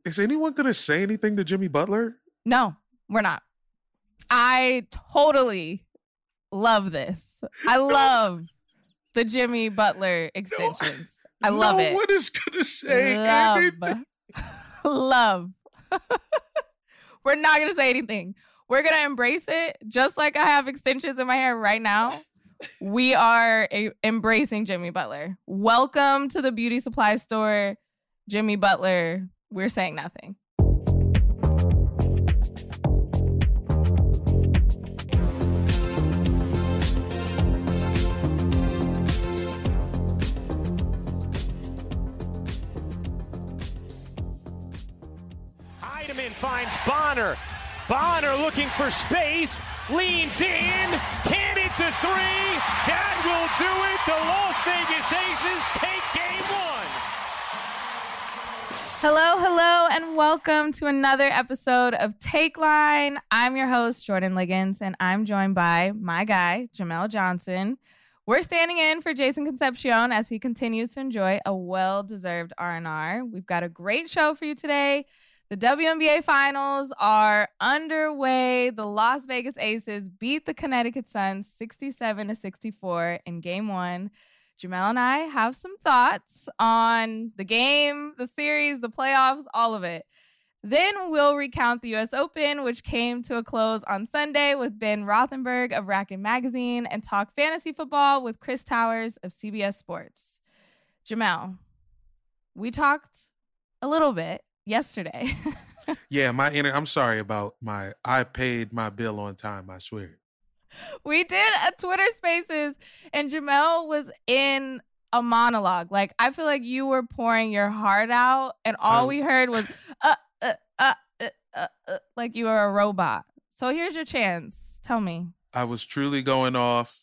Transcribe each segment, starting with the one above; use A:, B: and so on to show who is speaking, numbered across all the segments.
A: Is anyone going to say anything to Jimmy Butler?
B: No, we're not. I totally love this. I love the Jimmy Butler extensions. I love it.
A: No one is going to say anything.
B: Love. We're not going to say anything. We're going to embrace it. Just like I have extensions in my hair right now. We are embracing Jimmy Butler. Welcome to the beauty supply store, Jimmy Butler. We're saying nothing.
C: Heidemann finds Bonner. Bonner looking for space, leans in, can hit the three. That will do it. The Las Vegas Aces take game one.
B: Hello, and welcome to another episode of Take Line. I'm your host, Jordan Liggins, and I'm joined by my guy, Jamel Johnson. We're standing in for Jason Concepcion as he continues to enjoy a well-deserved R&R. We've got a great show for you today. The WNBA Finals are underway. The Las Vegas Aces beat the Connecticut Suns 67-64 in Game 1. Jamel and I have some thoughts on the game, the series, the playoffs, all of it. Then we'll recount the U.S. Open, which came to a close on Sunday with Ben Rothenberg of Racket Magazine, and talk fantasy football with Chris Towers of CBS Sports. Jamel, we talked a little bit yesterday.
A: Yeah, I'm sorry about I paid my bill on time, I swear.
B: We did a Twitter Spaces, and Jamel was in a monologue. Like, I feel like you were pouring your heart out, and all we heard was, like you were a robot. So here's your chance. Tell me.
A: I was truly going off.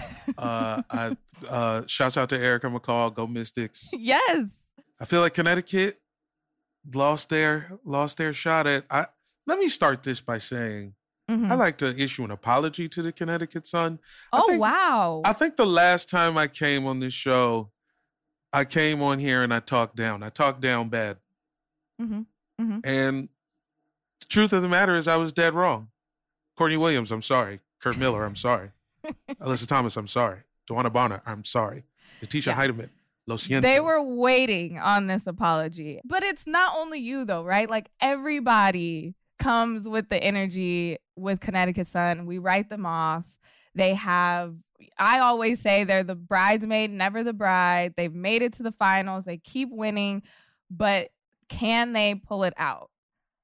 A: Shouts out to Erica McCall. Go Mystics.
B: Yes.
A: I feel like Connecticut lost their shot at. Let me start this by saying I'd like to issue an apology to the Connecticut Sun.
B: Wow.
A: I think the last time I came on this show, I came on here and I talked down. I talked down bad. And the truth of the matter is I was dead wrong. Courtney Williams, I'm sorry. Kurt Miller, I'm sorry. Alyssa Thomas, I'm sorry. Joanna Bonner, I'm sorry. Letitia Heidemann, lo siento.
B: They were waiting on this apology. But it's not only you, though, right? Like, everybody comes with the energy with Connecticut Sun. We write them off. I always say they're the bridesmaid, never the bride. They've made it to the finals. They keep winning. But can they pull it out?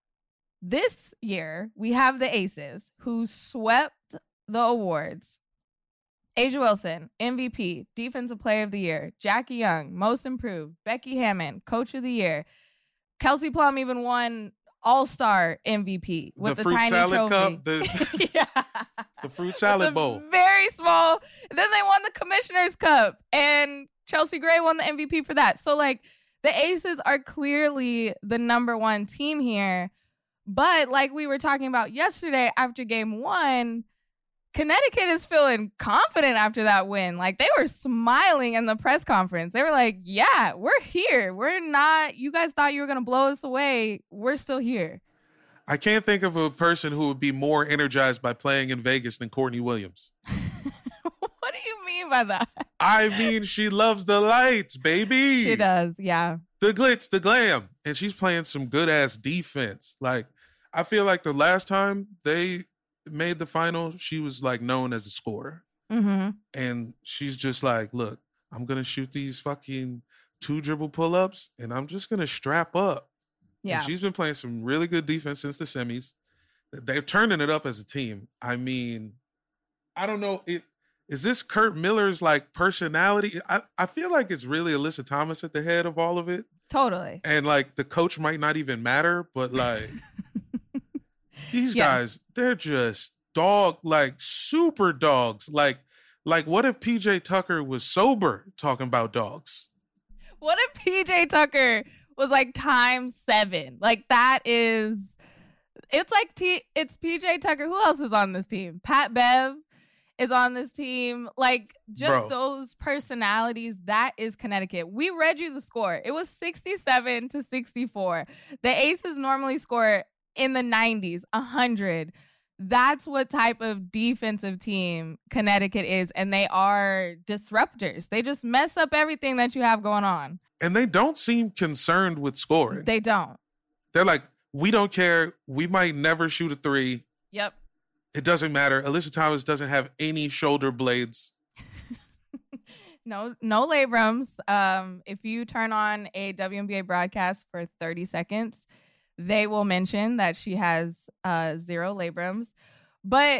B: This year, we have the Aces, who swept the awards. A'ja Wilson, MVP, Defensive Player of the Year. Jackie Young, Most Improved. Becky Hammon, Coach of the Year. Kelsey Plum even won All-Star MVP with the
A: fruit
B: tiny
A: salad
B: trophy.
A: cup, the fruit salad bowl.
B: Very small. And then they won the Commissioner's Cup, and Chelsea Gray won the MVP for that. So, like, the Aces are clearly the number one team here. But like we were talking about yesterday after Game 1, Connecticut is feeling confident after that win. Like, they were smiling in the press conference. They were like, yeah, we're here. We're not, you guys thought you were going to blow us away. We're still here.
A: I can't think of a person who would be more energized by playing in Vegas than Courtney Williams.
B: What do you mean by that?
A: I mean, she loves the lights, baby.
B: She does, yeah.
A: The glitz, the glam. And she's playing some good-ass defense. Like, I feel like the last time they made the final, she was like known as a scorer. And she's just like, look, I'm going to shoot these fucking 2 dribble pull-ups and I'm just going to strap up. Yeah. And she's been playing some really good defense since the semis. They're turning it up as a team. I mean, I don't know. Is this Kurt Miller's like personality? I feel like it's really Alyssa Thomas at the head of all of it.
B: Totally.
A: And like the coach might not even matter, but like these guys, they're just super dogs. Like what if PJ Tucker was sober talking about dogs?
B: What if PJ Tucker was like ×7? Like that is, it's like it's PJ Tucker. Who else is on this team? Pat Bev is on this team. Like, just those personalities, that is Connecticut. We read you the score. It was 67-64. The Aces normally score in the 90s, 100. That's what type of defensive team Connecticut is, and they are disruptors. They just mess up everything that you have going on.
A: And they don't seem concerned with scoring.
B: They don't.
A: They're like, we don't care. We might never shoot a three.
B: Yep.
A: It doesn't matter. Alyssa Thomas doesn't have any shoulder blades.
B: No labrums. If you turn on a WNBA broadcast for 30 seconds, they will mention that she has 0 labrums. But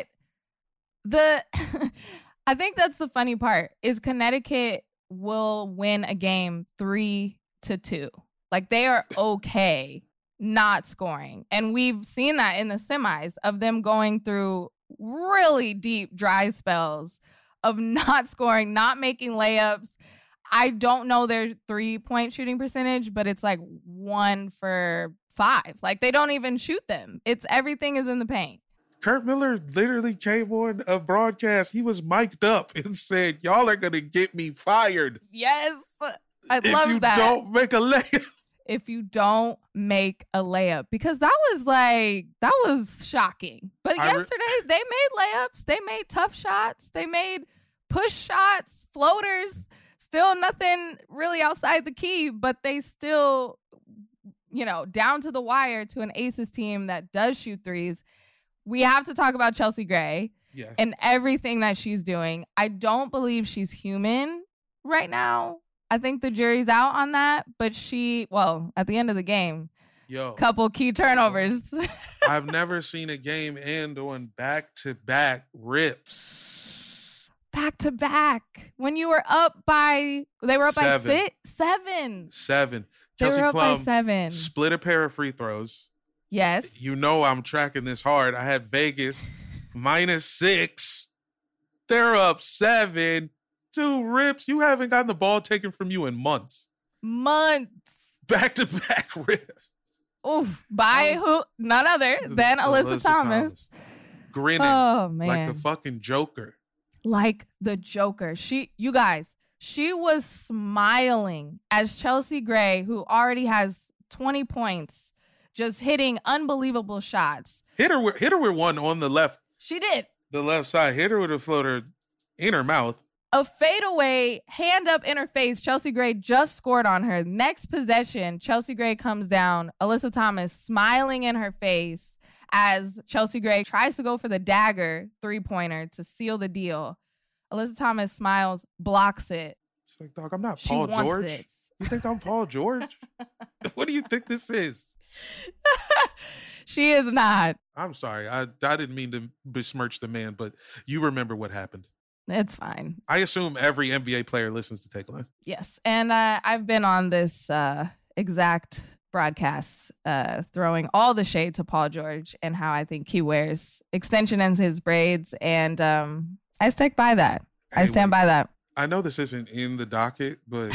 B: I think that's the funny part, is Connecticut will win a game 3-2. Like, they are okay not scoring. And we've seen that in the semis of them going through really deep dry spells of not scoring, not making layups. I don't know their 3-point shooting percentage, but it's like 1 for 5. Like, they don't even shoot them. It's everything is in the paint.
A: Kurt Miller literally came on a broadcast. He was mic'd up and said, y'all are going to get me fired.
B: Yes. I love that.
A: If you don't make a layup.
B: If you don't make a layup. Because that was shocking. But yesterday, they made layups. They made tough shots. They made push shots, floaters. Still nothing really outside the key, but they still, down to the wire to an Aces team that does shoot threes. We have to talk about Chelsea Gray and everything that she's doing. I don't believe she's human right now. I think the jury's out on that. But at the end of the game, couple key turnovers.
A: I've never seen a game end on back-to-back rips.
B: Back-to-back. When you were up by, they were up by 7.
A: Chelsea Plum
B: 7.
A: Split a pair of free throws.
B: Yes.
A: I'm tracking this hard. I had Vegas -6. They're up 7. 2 rips. You haven't gotten the ball taken from you in months. Back-to-back rips.
B: Oh, by who? None other than Alyssa Thomas.
A: Grinning like the fucking Joker.
B: Like the Joker. You guys, she was smiling as Chelsea Gray, who already has 20 points, just hitting unbelievable shots.
A: Hit her with one on the left.
B: She did.
A: The left side. Hit her with a floater in her mouth.
B: A fadeaway, hand up in her face. Chelsea Gray just scored on her. Next possession, Chelsea Gray comes down. Alyssa Thomas smiling in her face as Chelsea Gray tries to go for the dagger 3-pointer to seal the deal. Alyssa Thomas smiles, blocks it.
A: It's like, dog, I'm not Paul George.
B: This.
A: You think I'm Paul George? What do you think this is?
B: She is not.
A: I'm sorry. I didn't mean to besmirch the man, but you remember what happened.
B: It's fine.
A: I assume every NBA player listens to Take Line.
B: Yes. And I've been on this exact broadcast throwing all the shade to Paul George and how I think he wears extension ends his braids. And I stick by that. I stand by that.
A: I know this isn't in the docket, but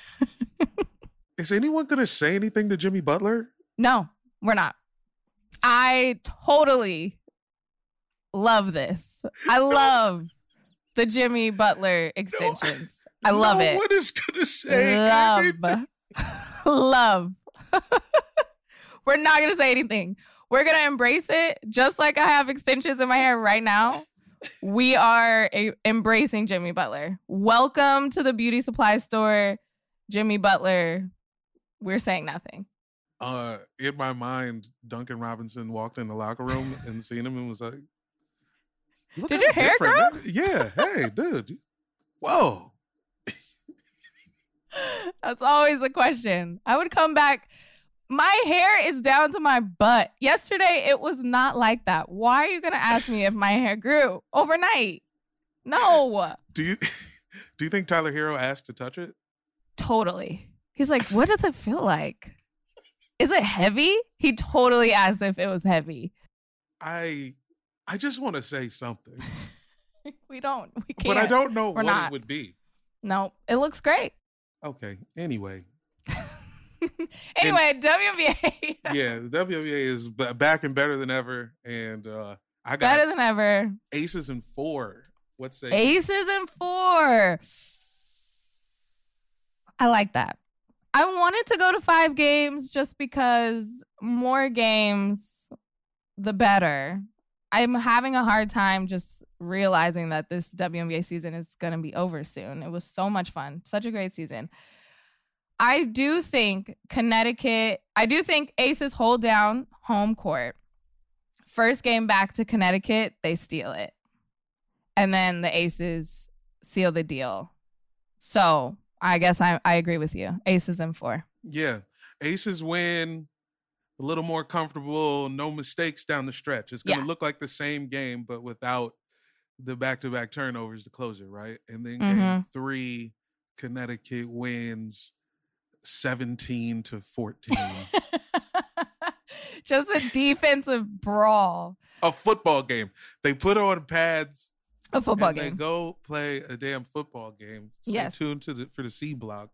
A: is anyone going to say anything to Jimmy Butler?
B: No, we're not. I totally love this. I love the Jimmy Butler extensions. I love it.
A: No one is going to say anything.
B: Love. We're not going to say anything. We're going to embrace it. Just like I have extensions in my hair right now, we are embracing Jimmy Butler. Welcome to the beauty supply store, Jimmy Butler. We're saying nothing.
A: In my mind, Duncan Robinson walked in the locker room and seen him and was like,
B: did your hair grow?
A: Yeah. Hey, dude. Whoa.
B: That's always a question. I would come back. My hair is down to my butt. Yesterday, it was not like that. Why are you going to ask me if my hair grew overnight? No.
A: Do you think Tyler Hero asked to touch it?
B: Totally. He's like, what does it feel like? Is it heavy? He totally asked if it was heavy.
A: I just want to say something.
B: We can't.
A: But I don't know what
B: not.
A: It would be.
B: No, it looks great.
A: Okay. Anyway,
B: WNBA.
A: Yeah, the WNBA is back and better than ever. And I got
B: better than ever.
A: Aces in 4 What say?
B: Aces and 4. I like that. I wanted to go to 5 games just because more games, the better. I'm having a hard time just realizing that this WNBA season is going to be over soon. It was so much fun. Such a great season. I do think Aces hold down home court. First game back to Connecticut, they steal it. And then the Aces seal the deal. So I guess I agree with you. Aces and 4.
A: Yeah. Aces win a little more comfortable, no mistakes down the stretch. It's going to look like the same game, but without the back-to-back turnovers to close it, right? And then game 3, Connecticut wins 17-14.
B: Just a defensive brawl.
A: A football game. They put on pads.
B: A football game.
A: They go play a damn football game. Stay tuned for the C block.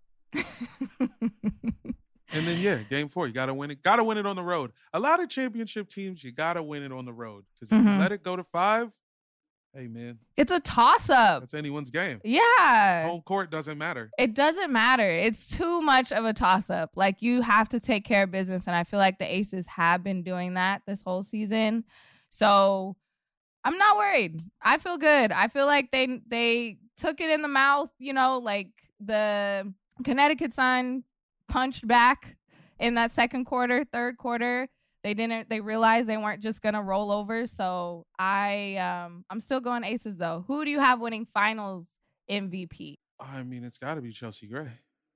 A: And then, game 4, you got to win it. Got to win it on the road. A lot of championship teams, you got to win it on the road. Because if you let it go to 5, hey, man.
B: It's a toss-up.
A: That's anyone's game.
B: Yeah.
A: Home court doesn't matter.
B: It doesn't matter. It's too much of a toss-up. Like, you have to take care of business, and I feel like the Aces have been doing that this whole season. So I'm not worried. I feel good. I feel like they took it in the mouth, like the Connecticut Sun punched back in that second quarter, third quarter. They realized they weren't just gonna roll over. So I'm still going Aces though. Who do you have winning finals MVP?
A: I mean, it's gotta be Chelsea Gray.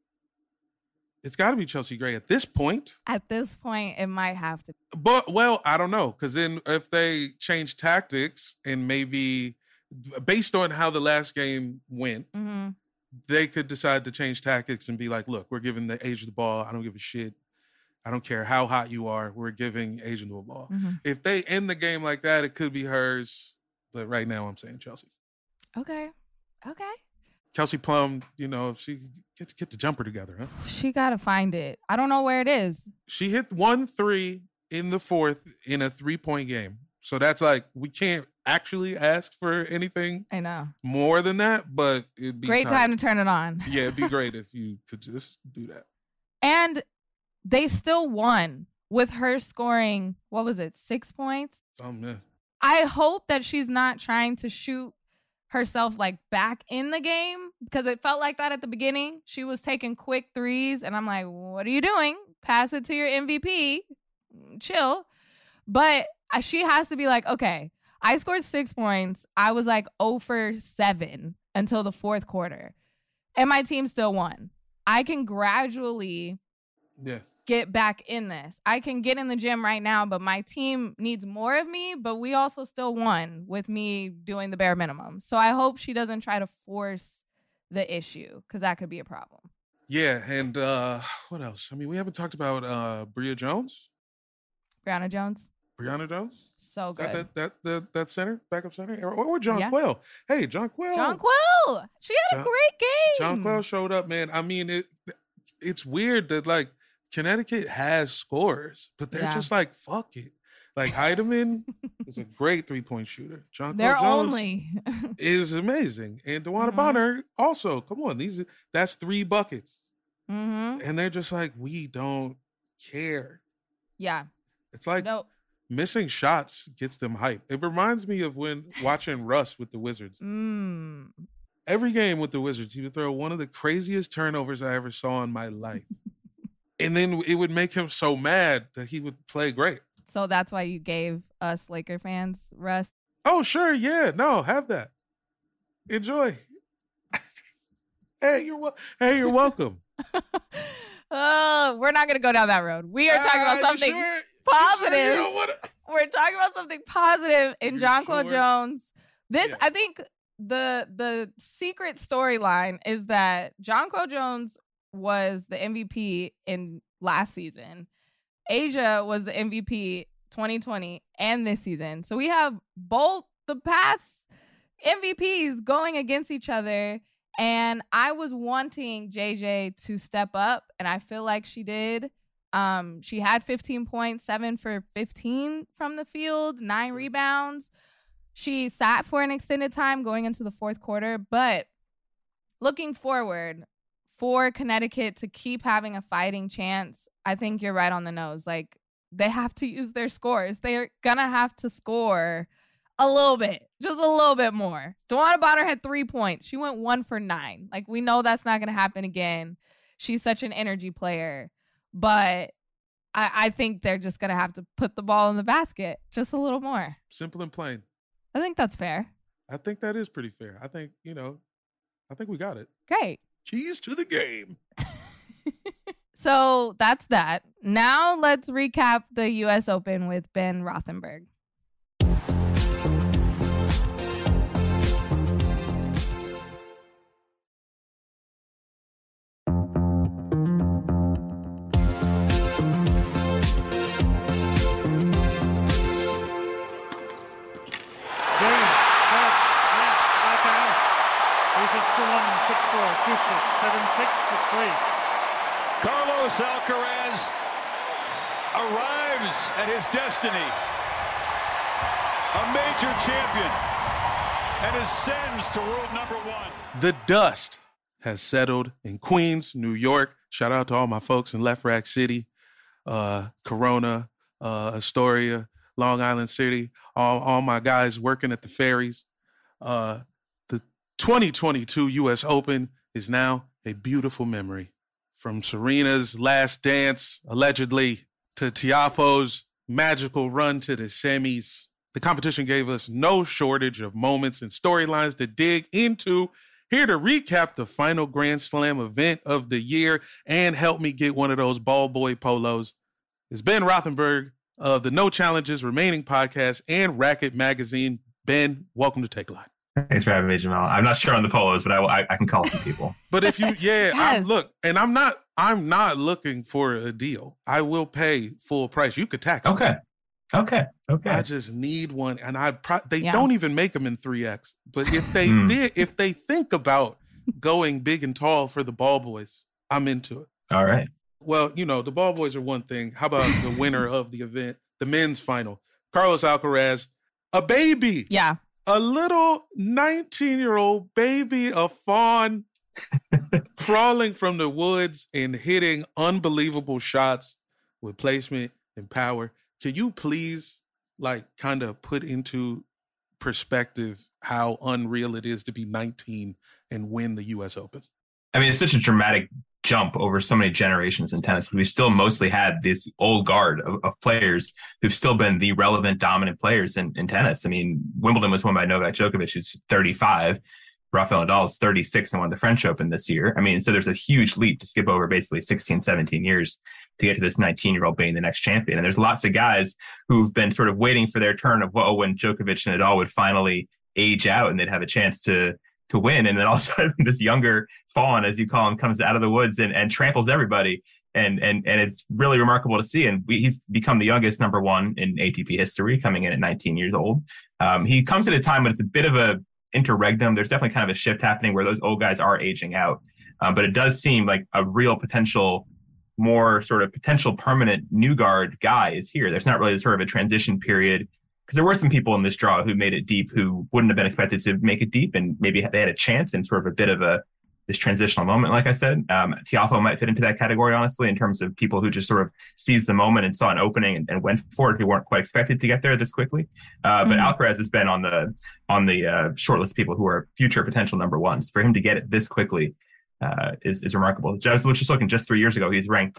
A: It's got to be Chelsea Gray at this point.
B: At this point, it might have to.
A: But, well, I don't know. Because then if they change tactics and maybe based on how the last game went, they could decide to change tactics and be like, look, we're giving the Asian the ball. I don't give a shit. I don't care how hot you are. We're giving Asian the ball. If they end the game like that, it could be hers. But right now, I'm saying Chelsea.
B: Okay.
A: Kelsey Plum, if she get the jumper together, huh?
B: She got to find it. I don't know where it is.
A: She hit 1 3 in the 4th in a 3-point game. So that's like, we can't actually ask for anything
B: I know
A: more than that, but it'd be
B: great time to turn it on.
A: Yeah, it'd be great if you could just do that.
B: And they still won with her scoring, what was it, 6 points?
A: Yeah.
B: I hope that she's not trying to shoot herself like back in the game, because it felt like that at the beginning. She was taking quick threes and I'm like, what are you doing? Pass it to your MVP. Chill. But she has to be like, okay, I scored 6 points. I was like 0 for 7 until the 4th quarter. And my team still won. I can gradually get back in this. I can get in the gym right now, but my team needs more of me, but we also still won with me doing the bare minimum. So I hope she doesn't try to force the issue, because that could be a problem.
A: Yeah, and what else? I mean, we haven't talked about Brianna Jones.
B: Brianna Jones.
A: So
B: good.
A: That center, backup center, or Jonquel. Hey, Jonquel.
B: Jonquel. She had a great game.
A: Jonquel showed up, man. I mean, it's weird that like Connecticut has scores, but they're just like, fuck it. Like Heidemann is a great 3-point shooter. Jonquel Jones is amazing, and DeWanna Bonner also. Come on, that's 3 buckets, and they're just like, we don't care.
B: Yeah,
A: it's like missing shots gets them hype. It reminds me of when watching Russ with the Wizards. Every game with the Wizards, he would throw one of the craziest turnovers I ever saw in my life. And then it would make him so mad that he would play great.
B: So that's why you gave us Laker fans Russ?
A: Oh, sure. Yeah. No, have that. Enjoy. Hey, you're welcome.
B: We're not going to go down that road. We are talking about something positive. We're talking about something positive in Jonquel Jones. I think the secret storyline is that Jonquel Jones was the MVP in last season. Asia was the MVP 2020 and this season. So we have both the past MVPs going against each other. And I was wanting JJ to step up, and I feel like she did. She had 15 points, 7 for 15 from the field, 9 rebounds. She sat for an extended time going into the fourth quarter, but looking forward for Connecticut to keep having a fighting chance, I think you're right on the nose. Like, they have to use their scores. They're going to have to score a little bit, just a little bit more. DeWanna Bonner had 3 points. She went 1 for 9. Like, we know that's not going to happen again. She's such an energy player. But I think they're just going to have to put the ball in the basket just a little more.
A: Simple and plain.
B: I think that's fair.
A: I think that is pretty fair. I think we got it.
B: Great.
A: Keys to the game.
B: So that's that. Now let's recap the U.S. Open with Ben Rothenberg.
D: Carlos Alcaraz arrives at his destiny, a major champion, and ascends to world number 1.
A: The dust has settled in Queens, New York. Shout out to all my folks in Left Rack City, Corona, Astoria, Long Island City, all my guys working at the ferries. The 2022 U.S. Open is now a beautiful memory. From Serena's last dance, allegedly, to Tiafoe's magical run to the semis, the competition gave us no shortage of moments and storylines to dig into. Here to recap the final Grand Slam event of the year and help me get one of those ball boy polos is Ben Rothenberg of the No Challenges Remaining podcast and Racket Magazine. Ben, welcome to Take Line.
E: Thanks for having me, Jamal. I'm not sure on the polos, but I can call some people.
A: But if you, yes. I'm not looking for a deal. I will pay full price. You could tax me.
E: Okay.
A: I just need one, and they don't even make them in 3X. But if they did, if they think about going big and tall for the ball boys, I'm into it.
E: All right.
A: Well, the ball boys are one thing. How about the winner of the event, the men's final, Carlos Alcaraz, a baby.
B: Yeah.
A: A little 19-year-old baby, a fawn, crawling from the woods and hitting unbelievable shots with placement and power. Can you please, kind of put into perspective how unreal it is to be 19 and win the U.S. Open?
E: I mean, it's such a dramatic jump over so many generations in tennis. We still mostly had this old guard of players who've still been the relevant, dominant players in tennis. I mean, Wimbledon was won by Novak Djokovic, who's 35. Rafael Nadal is 36 and won the French Open this year. I mean, so there's a huge leap to skip over basically 16, 17 years to get to this 19-year-old being the next champion. And there's lots of guys who've been sort of waiting for their turn of when Djokovic and Nadal would finally age out and they'd have a chance to win. And then all of a sudden this younger fawn, as you call him, comes out of the woods and tramples everybody. And it's really remarkable to see. And he's become the youngest number 1 in ATP history, coming in at 19 years old. He comes at a time when it's a bit of a interregnum. There's definitely kind of a shift happening where those old guys are aging out. But it does seem like a real potential, more sort of potential permanent new guard guy is here. There's not really sort of a transition period, because there were some people in this draw who made it deep who wouldn't have been expected to make it deep, and maybe they had a chance in sort of a bit of this transitional moment, like I said. Tiafoe might fit into that category, honestly, in terms of people who just sort of seized the moment and saw an opening and went for it, who weren't quite expected to get there this quickly. But Alcaraz has been on the short list of people who are future potential number 1s. For him to get it this quickly is remarkable. I was just looking, just 3 years ago, he's ranked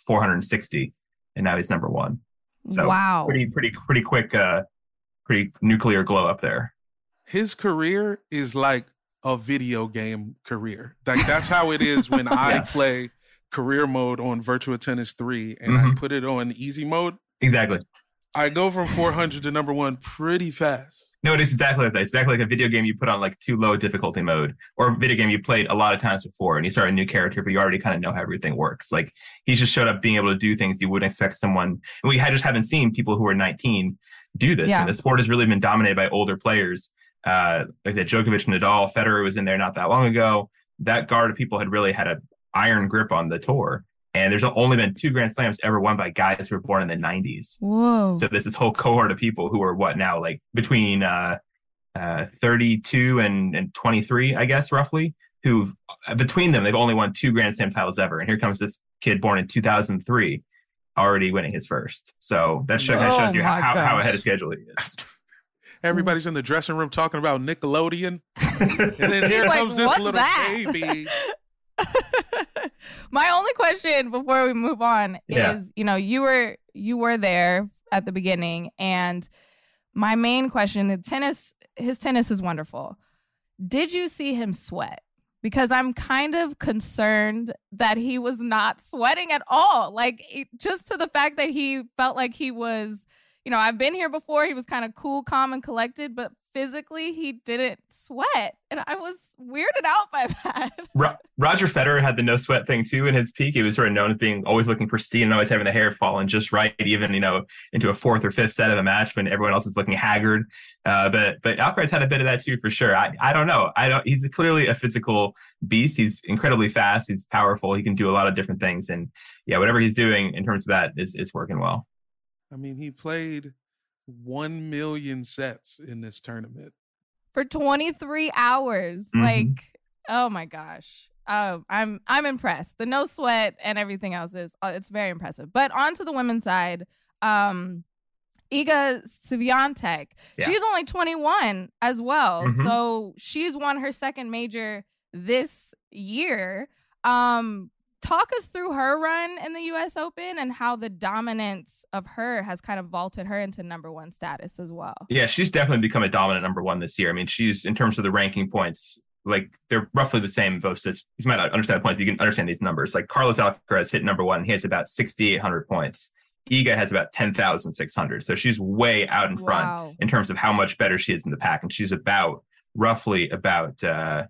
E: 460, and now he's number 1. So
B: wow,
E: pretty quick, pretty nuclear glow up there.
A: His career is like a video game career. That's how it is when I play career mode on Virtua Tennis 3 and I put it on easy mode.
E: Exactly.
A: I go from 400 to number 1 pretty fast.
E: No, it is exactly like that. It's exactly like a video game you put on too low difficulty mode, or a video game you played a lot of times before and you start a new character, but you already kind of know how everything works. He's just showed up being able to do things you wouldn't expect someone. And we just haven't seen people who are 19 do this. Yeah. And the sport has really been dominated by older players. Like that Djokovic, Nadal, Federer was in there not that long ago. That guard of people had really had an iron grip on the tour. And there's only been 2 Grand Slams ever won by guys who were born in the 90s.
B: Whoa.
E: So there's this whole cohort of people who are between 32 and 23, I guess, roughly, who between them, they've only won 2 Grand Slam titles ever. And here comes this kid born in 2003, already winning his first. So that shows you how ahead of schedule he is.
A: Everybody's in the dressing room talking about Nickelodeon. And then here comes this little baby.
B: My only question before we move on is, you were there at the beginning, and my main question, his tennis is wonderful. Did you see him sweat? Because I'm kind of concerned that he was not sweating at all. Like, just to the fact that he felt like he was, I've been here before. He was kind of cool, calm, and collected, but physically he didn't sweat. And I was weirded out by that.
E: Roger Federer had the no sweat thing too in his peak. He was sort of known as being always looking pristine and always having the hair falling just right, even, into a 4th or 5th set of a match when everyone else is looking haggard. But Alcaraz had a bit of that too, for sure. I don't know. He's clearly a physical beast. He's incredibly fast. He's powerful. He can do a lot of different things. And whatever he's doing in terms of that is working well.
A: I mean, he played 1 million sets in this tournament
B: for 23 hours. Mm-hmm. Like, oh my gosh. I'm impressed. The no sweat and everything else it's very impressive. But on to the women's side, Iga Swiatek. Yeah. She's only 21 as well. Mm-hmm. So she's won her second major this year. Talk us through her run in the U.S. Open and how the dominance of her has kind of vaulted her into number 1 status as well.
E: Yeah, she's definitely become a dominant number 1 this year. I mean, she's, in terms of the ranking points, like, they're roughly the same. Both sets. You might not understand the points, but you can understand these numbers. Like, Carlos Alcaraz hit number 1. He has about 6,800 points. Iga has about 10,600. So she's way out in front in terms of how much better she is in the pack. And she's roughly about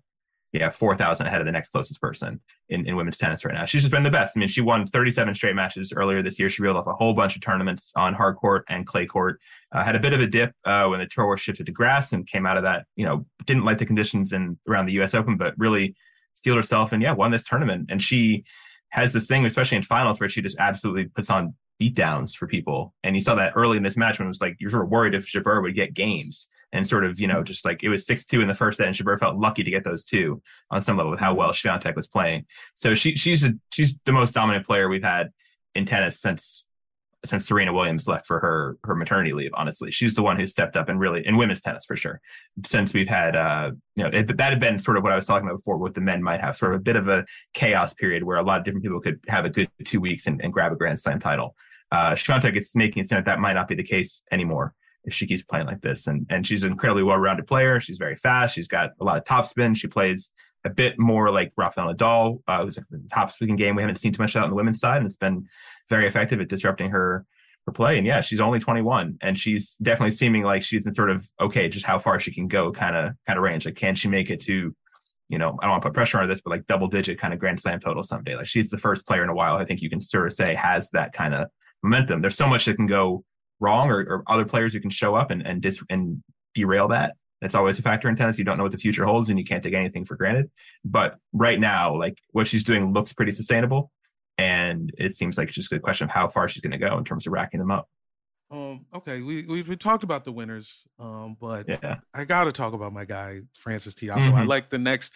E: 4,000 ahead of the next closest person in women's tennis right now. She's just been the best. I mean, she won 37 straight matches earlier this year. She reeled off a whole bunch of tournaments on hard court and clay court. Had a bit of a dip when the tour shifted to grass and came out of that, didn't like the conditions around the U.S. Open, but really steeled herself and won this tournament. And she has this thing, especially in finals, where she just absolutely puts on beatdowns for people. And you saw that early in this match when it was like, you're sort of worried if Jabeur would get games, and sort of, just like it was 6-2 in the first set, and Jabeur felt lucky to get those 2 on some level with how well Swiatek was playing. So she's the most dominant player we've had in tennis since Serena Williams left for her maternity leave. Honestly, she's the one who stepped up and really in women's tennis for sure. Since we've had, that had been sort of what I was talking about before. What the men might have sort of a bit of a chaos period where a lot of different people could have a good 2 weeks and grab a Grand Slam title. Swiatek is making it sound that might not be the case anymore if she keeps playing like this. And she's an incredibly well-rounded player. She's very fast. She's got a lot of topspin. She plays a bit more like Rafael Nadal, who's a top-spin game. We haven't seen too much out on the women's side, and it's been very effective at disrupting her play. And she's only 21, and she's definitely seeming like she's in sort of, just how far she can go kind of range. Like, can she make it to, I don't want to put pressure on this, but like double-digit kind of Grand Slam total someday? Like, she's the first player in a while I think you can sort of say has that kind of momentum. There's so much that can go wrong, or other players who can show up and derail that. That's always a factor in tennis. You don't know what the future holds, and you can't take anything for granted. But right now, like, what she's doing looks pretty sustainable, and it seems like it's just a question of how far she's going to go in terms of racking them up.
A: Okay, we talked about the winners, but I got to talk about my guy Frances Tiafoe. Mm-hmm. I like the next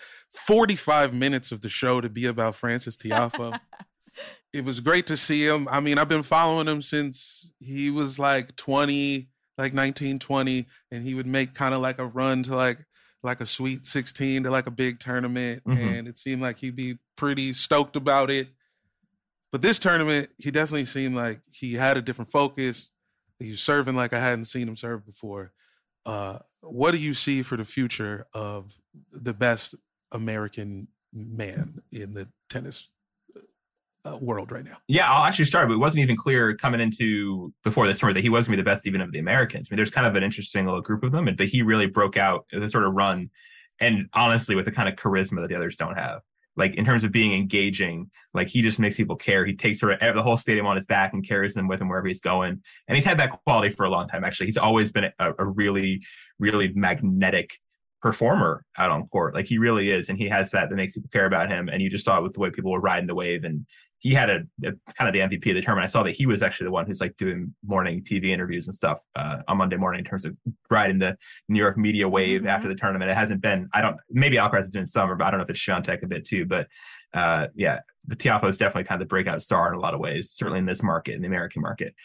A: 45 minutes of the show to be about Frances Tiafoe. It was great to see him. I mean, I've been following him since he was like 20, like 19, 20, and he would make kind of like a run to like a Sweet 16 to like a big tournament, and it seemed like he'd be pretty stoked about it. But this tournament, he definitely seemed like he had a different focus. He was serving like I hadn't seen him serve before. What do you see for the future of the best American man in the tennis world right now?
E: Yeah, I'll actually start, but it wasn't even clear coming into before this tournament that he was going to be the best even of the Americans. I mean, there's kind of an interesting little group of them, but he really broke out the sort of run, and honestly, with the kind of charisma that the others don't have. Like, in terms of being engaging, like, he just makes people care. He takes the whole stadium on his back and carries them with him wherever he's going. And he's had that quality for a long time, actually. He's always been a really, really magnetic performer out on court. Like, he really is. And he has that makes people care about him. And you just saw it with the way people were riding the wave. And he had a kind of the MVP of the tournament. I saw that he was actually the one who's like doing morning TV interviews and stuff on Monday morning in terms of riding the New York media wave after the tournament. It hasn't been, maybe Alcaraz is doing summer, but I don't know if it's Swiatek a bit too. But but Tiafoe is definitely kind of the breakout star in a lot of ways, certainly in this market, in the American market.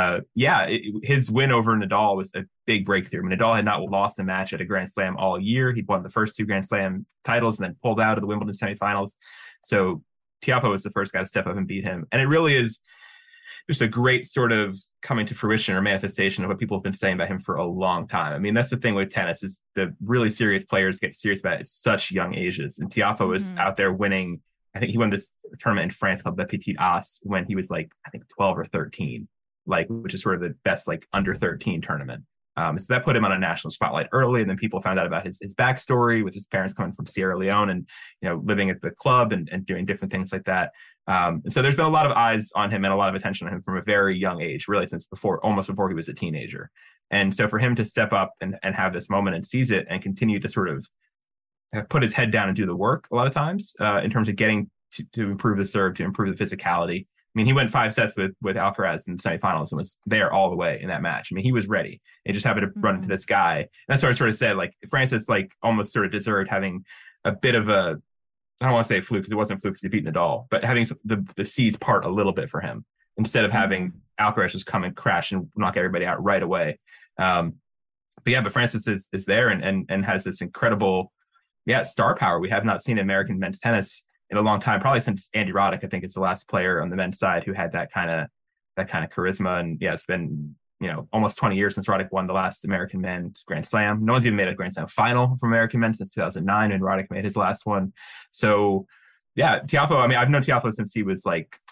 E: His win over Nadal was a big breakthrough. I mean, Nadal had not lost a match at a Grand Slam all year. He'd won the first 2 Grand Slam titles and then pulled out of the Wimbledon semifinals. So Tiafoe was the first guy to step up and beat him. And it really is just a great sort of coming to fruition or manifestation of what people have been saying about him for a long time. I mean, that's the thing with tennis is the really serious players get serious about it at such young ages. And Tiafoe was out there winning. I think he won this tournament in France called the Petit As when he was like, I think 12 or 13, which is sort of the best under 13 tournament. So that put him on a national spotlight early. And then people found out about his backstory with his parents coming from Sierra Leone and, living at the club and doing different things like that. And so there's been a lot of eyes on him and a lot of attention on him from a very young age, really since almost before he was a teenager. And so for him to step up and have this moment and seize it and continue to sort of put his head down and do the work a lot of times in terms of getting to improve the serve, to improve the physicality. I mean, he went 5 sets with Alcaraz in the semifinals and was there all the way in that match. I mean, he was ready. He just happened to run into this guy. And that's what I sort of said, Francis, almost sort of deserved having a bit of a, I don't want to say fluke because it wasn't fluke because he beat Nadal, but having the seeds part a little bit for him instead of having Alcaraz just come and crash and knock everybody out right away. But Francis is there and has this incredible, star power. We have not seen American men's tennis in a long time, probably since Andy Roddick. I think it's the last player on the men's side who had that kind of charisma. And it's been, almost 20 years since Roddick won the last American men's Grand Slam. No one's even made a Grand Slam final from American men since 2009, and Roddick made his last one. So Tiafoe, I mean, I've known Tiafoe since he was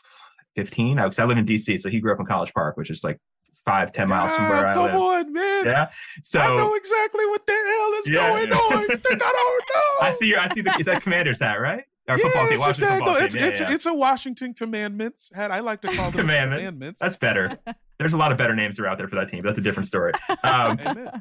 E: 15. I live in DC, so he grew up in College Park, which is 5-10 miles from where I live.
A: Come on, man.
E: Yeah. So
A: I know exactly what the hell is going on. You think I don't know?
E: I see is that Commander's hat, right? Our football team, Washington football team.
A: It's a Washington Commandments hat. I like to call them Commandments.
E: That's better. There's a lot of better names that are out there for that team. But that's a different story. But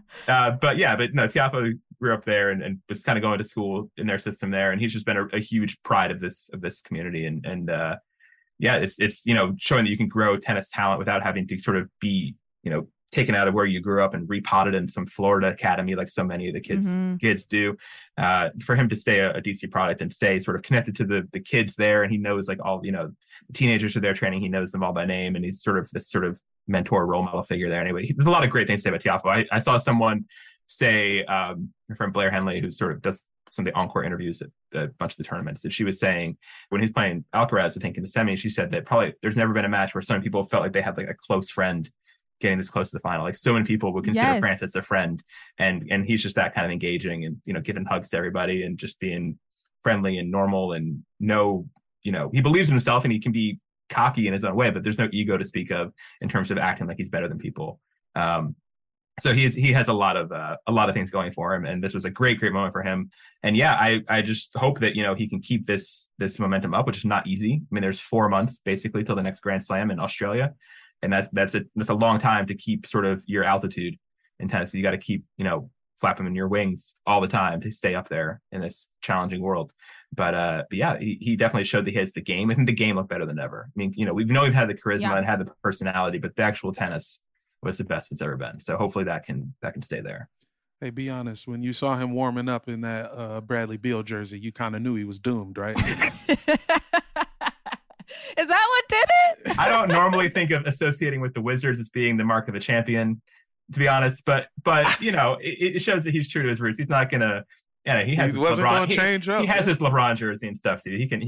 E: no, Tiafoe grew up there and was kind of going to school in their system there, and he's just been a huge pride of this community. And it's showing that you can grow tennis talent without having to sort of be taken out of where you grew up and repotted in some Florida academy like so many of the kids do. For him to stay a DC product and stay sort of connected to the kids there, and he knows all the teenagers are there training, he knows them all by name, and he's sort of this sort of mentor role model figure there. Anyway, there's a lot of great things to say about Tiafoe. I saw someone say, my friend Blair Henley, who sort of does some of the encore interviews at a bunch of the tournaments, that she was saying when he's playing Alcaraz, I think in the semi, she said that probably there's never been a match where some people felt like they had a close friend getting this close to the final. So many people would consider Francis a friend, and he's just that kind of engaging and giving hugs to everybody and just being friendly and normal and he believes in himself and he can be cocky in his own way, but there's no ego to speak of in terms of acting like he's better than people. So he has a lot of things going for him, and this was a great moment for him. And I just hope that he can keep this momentum up, which is not easy. I mean, there's 4 months basically till the next Grand Slam in Australia. And that's a long time to keep sort of your altitude in tennis. So you got to keep, flapping in your wings all the time to stay up there in this challenging world. But he definitely showed that he has the game. I think the game looked better than ever. I mean, we've had the charisma and had the personality, but the actual tennis was the best it's ever been. So hopefully that can stay there.
A: Hey, be honest. When you saw him warming up in that Bradley Beal jersey, you kind of knew he was doomed, right?
B: Is that what did it?
E: I don't normally think of associating with the Wizards as being the mark of a champion, to be honest. But it shows that he's true to his roots. He's not gonna. He
A: wasn't going to change up.
E: He has his LeBron jersey and stuff, so he can.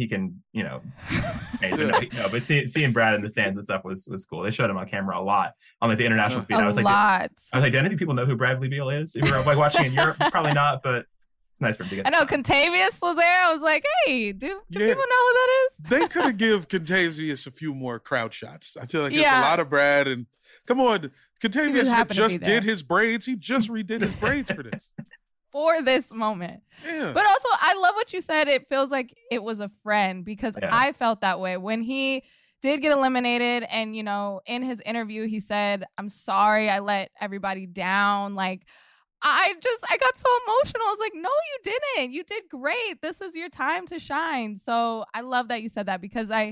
E: But seeing Brad in the stands and stuff was cool. They showed him on camera a lot on the international feed. I was like, do any people know who Bradley Beal is? If you're watching in Europe, probably not, but. Nice for him to get.
B: I know Contavious was there. I was like, hey, do people know who that is?
A: They could have give Contavious a few more crowd shots. I feel like there's a lot of Brad. And come on, Contavious just did his braids. He just redid his braids for this.
B: For this moment.
A: Yeah.
B: But also, I love what you said. It feels like it was a friend, because I felt that way when he did get eliminated. And, in his interview, he said, I'm sorry I let everybody down. I got so emotional. I was like, no, you didn't. You did great. This is your time to shine. So I love that you said that, because I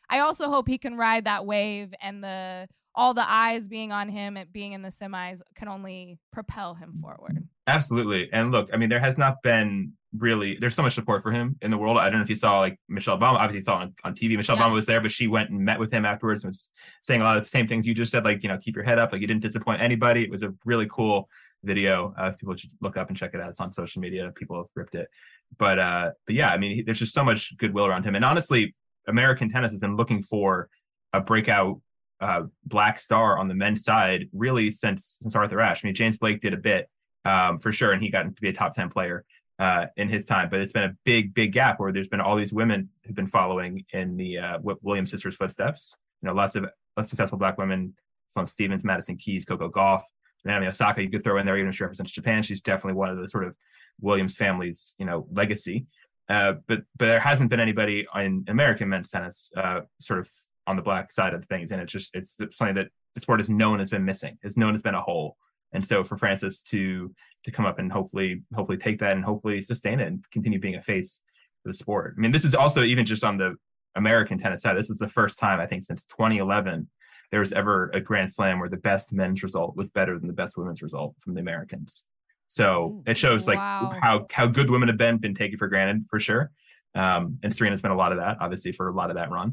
B: I also hope he can ride that wave, and all the eyes being on him and being in the semis can only propel him forward.
E: Absolutely. And look, I mean, there has not been really, there's so much support for him in the world. I don't know if you saw like Michelle Obama, obviously you saw on TV, Michelle Obama was there, but she went and met with him afterwards and was saying a lot of the same things you just said, like, you know, keep your head up, like you didn't disappoint anybody. It was a really cool video. People should look up and check it out. It's on social media. People have ripped it. But yeah, I mean, there's just so much goodwill around him. And honestly, American tennis has been looking for a breakout black star on the men's side really since Arthur Ashe. I mean, James Blake did a bit for sure, and he got to be a top 10 player in his time. But it's been a big gap where there's been all these women who've been following in the Williams sisters' footsteps. You know, lots of successful black women: Sloane Stephens, Madison Keys, Coco Gauff, Naomi Osaka. You could throw in there, even if she represents Japan. She's definitely one of the sort of Williams family's, you know, legacy. But there hasn't been anybody in American men's tennis sort of on the black side of things, and it's something that the sport has known has been missing, has known has been a hole. And so for Frances to come up and hopefully take that and hopefully sustain it and continue being a face for the sport. I mean, this is also even just on the American tennis side. This is the first time, I think, since 2011 there was ever a Grand Slam where the best men's result was better than the best women's result from the Americans. So it shows like how good women have been taken for granted for sure. And Serena's been a lot of that, obviously, for a lot of that run.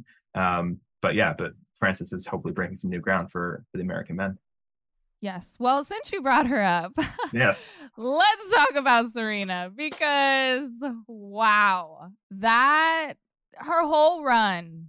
E: But Frances is hopefully breaking some new ground for the American men.
B: Yes. Well, since you brought her up,
E: yes,
B: let's talk about Serena, because wow, her whole run,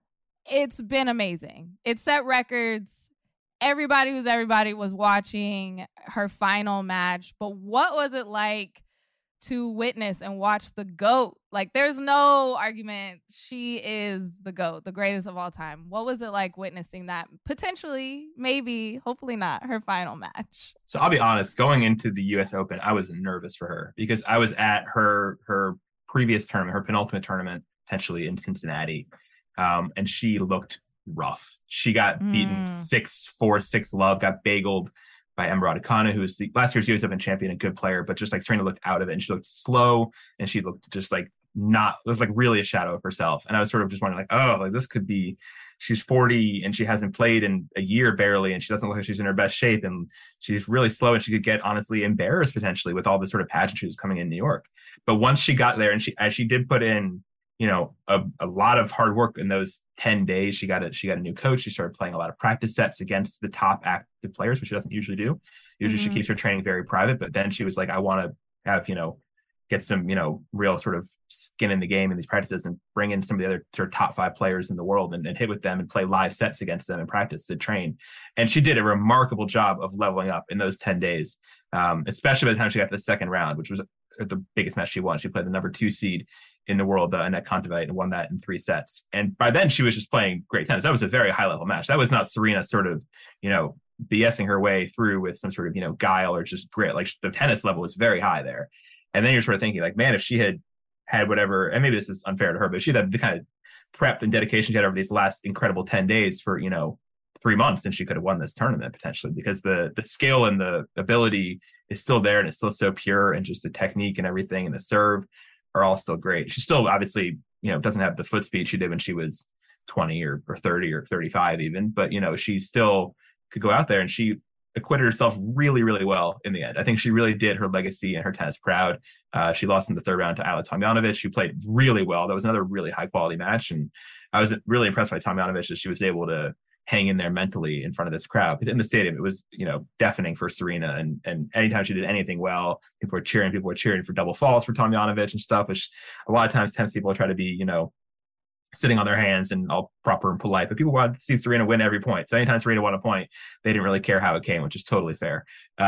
B: it's been amazing. It set records. Everybody was watching her final match, but what was it like to witness and watch the GOAT? Like, there's no argument. She is the GOAT, the greatest of all time. What was it like witnessing that? Potentially, maybe, hopefully not, her final match.
E: So I'll be honest, going into the US Open, I was nervous for her because I was at her previous tournament, her penultimate tournament, potentially in Cincinnati. And she looked rough. She got beaten 6-4, 6-love, got bageled by Emma Raducanu, who was last year's US Open champion, a good player, but just like Serena looked out of it, and she looked slow, and she looked just like it was like really a shadow of herself. And I was sort of just wondering, like, oh, like this could be, she's 40 and she hasn't played in a year barely, and she doesn't look like she's in her best shape, and she's really slow, and she could get honestly embarrassed potentially with all the sort of pageantry that's coming in New York. But once she got there, and she did put in, you know, a lot of hard work in those 10 days. She got a new coach. She started playing a lot of practice sets against the top active players, which she doesn't usually do. Usually she keeps her training very private, but then she was like, I want to have, you know, get some, you know, real sort of skin in the game in these practices and bring in some of the other sort of top 5 players in the world and hit with them and play live sets against them in practice to train. And she did a remarkable job of leveling up in those 10 days, especially by the time she got to the second round, which was the biggest match she won. She played the number 2 seed in the world, Annette Kontaveit, and won that in 3 sets. And by then she was just playing great tennis. That was a very high level match. That was not Serena sort of, you know, BSing her way through with some sort of, you know, guile or just grit. Like, the tennis level was very high there. And then you're sort of thinking, like, man, if she had whatever, and maybe this is unfair to her, but she had the kind of prep and dedication she had over these last incredible 10 days for, you know, 3 months, and she could have won this tournament potentially, because the skill and the ability is still there, and it's still so pure, and just the technique and everything and the serve are all still great. She still obviously, you know, doesn't have the foot speed she did when she was 20 or 30 or 35 even, but, you know, she still could go out there, and she acquitted herself really, really well in the end. I think she really did her legacy and her tennis proud. She lost in the third round to Ajla Tomljanovic, who played really well. That was another really high quality match, and I was really impressed by Tomljanovic that she was able to hang in there mentally in front of this crowd, because in the stadium it was, you know, deafening for Serena, and anytime she did anything well, people were cheering for double faults for Tomljanovic and stuff, which a lot of times tennis people try to be, you know, sitting on their hands and all proper and polite, but people wanted to see Serena win every point. So anytime Serena won a point, they didn't really care how it came, which is totally fair.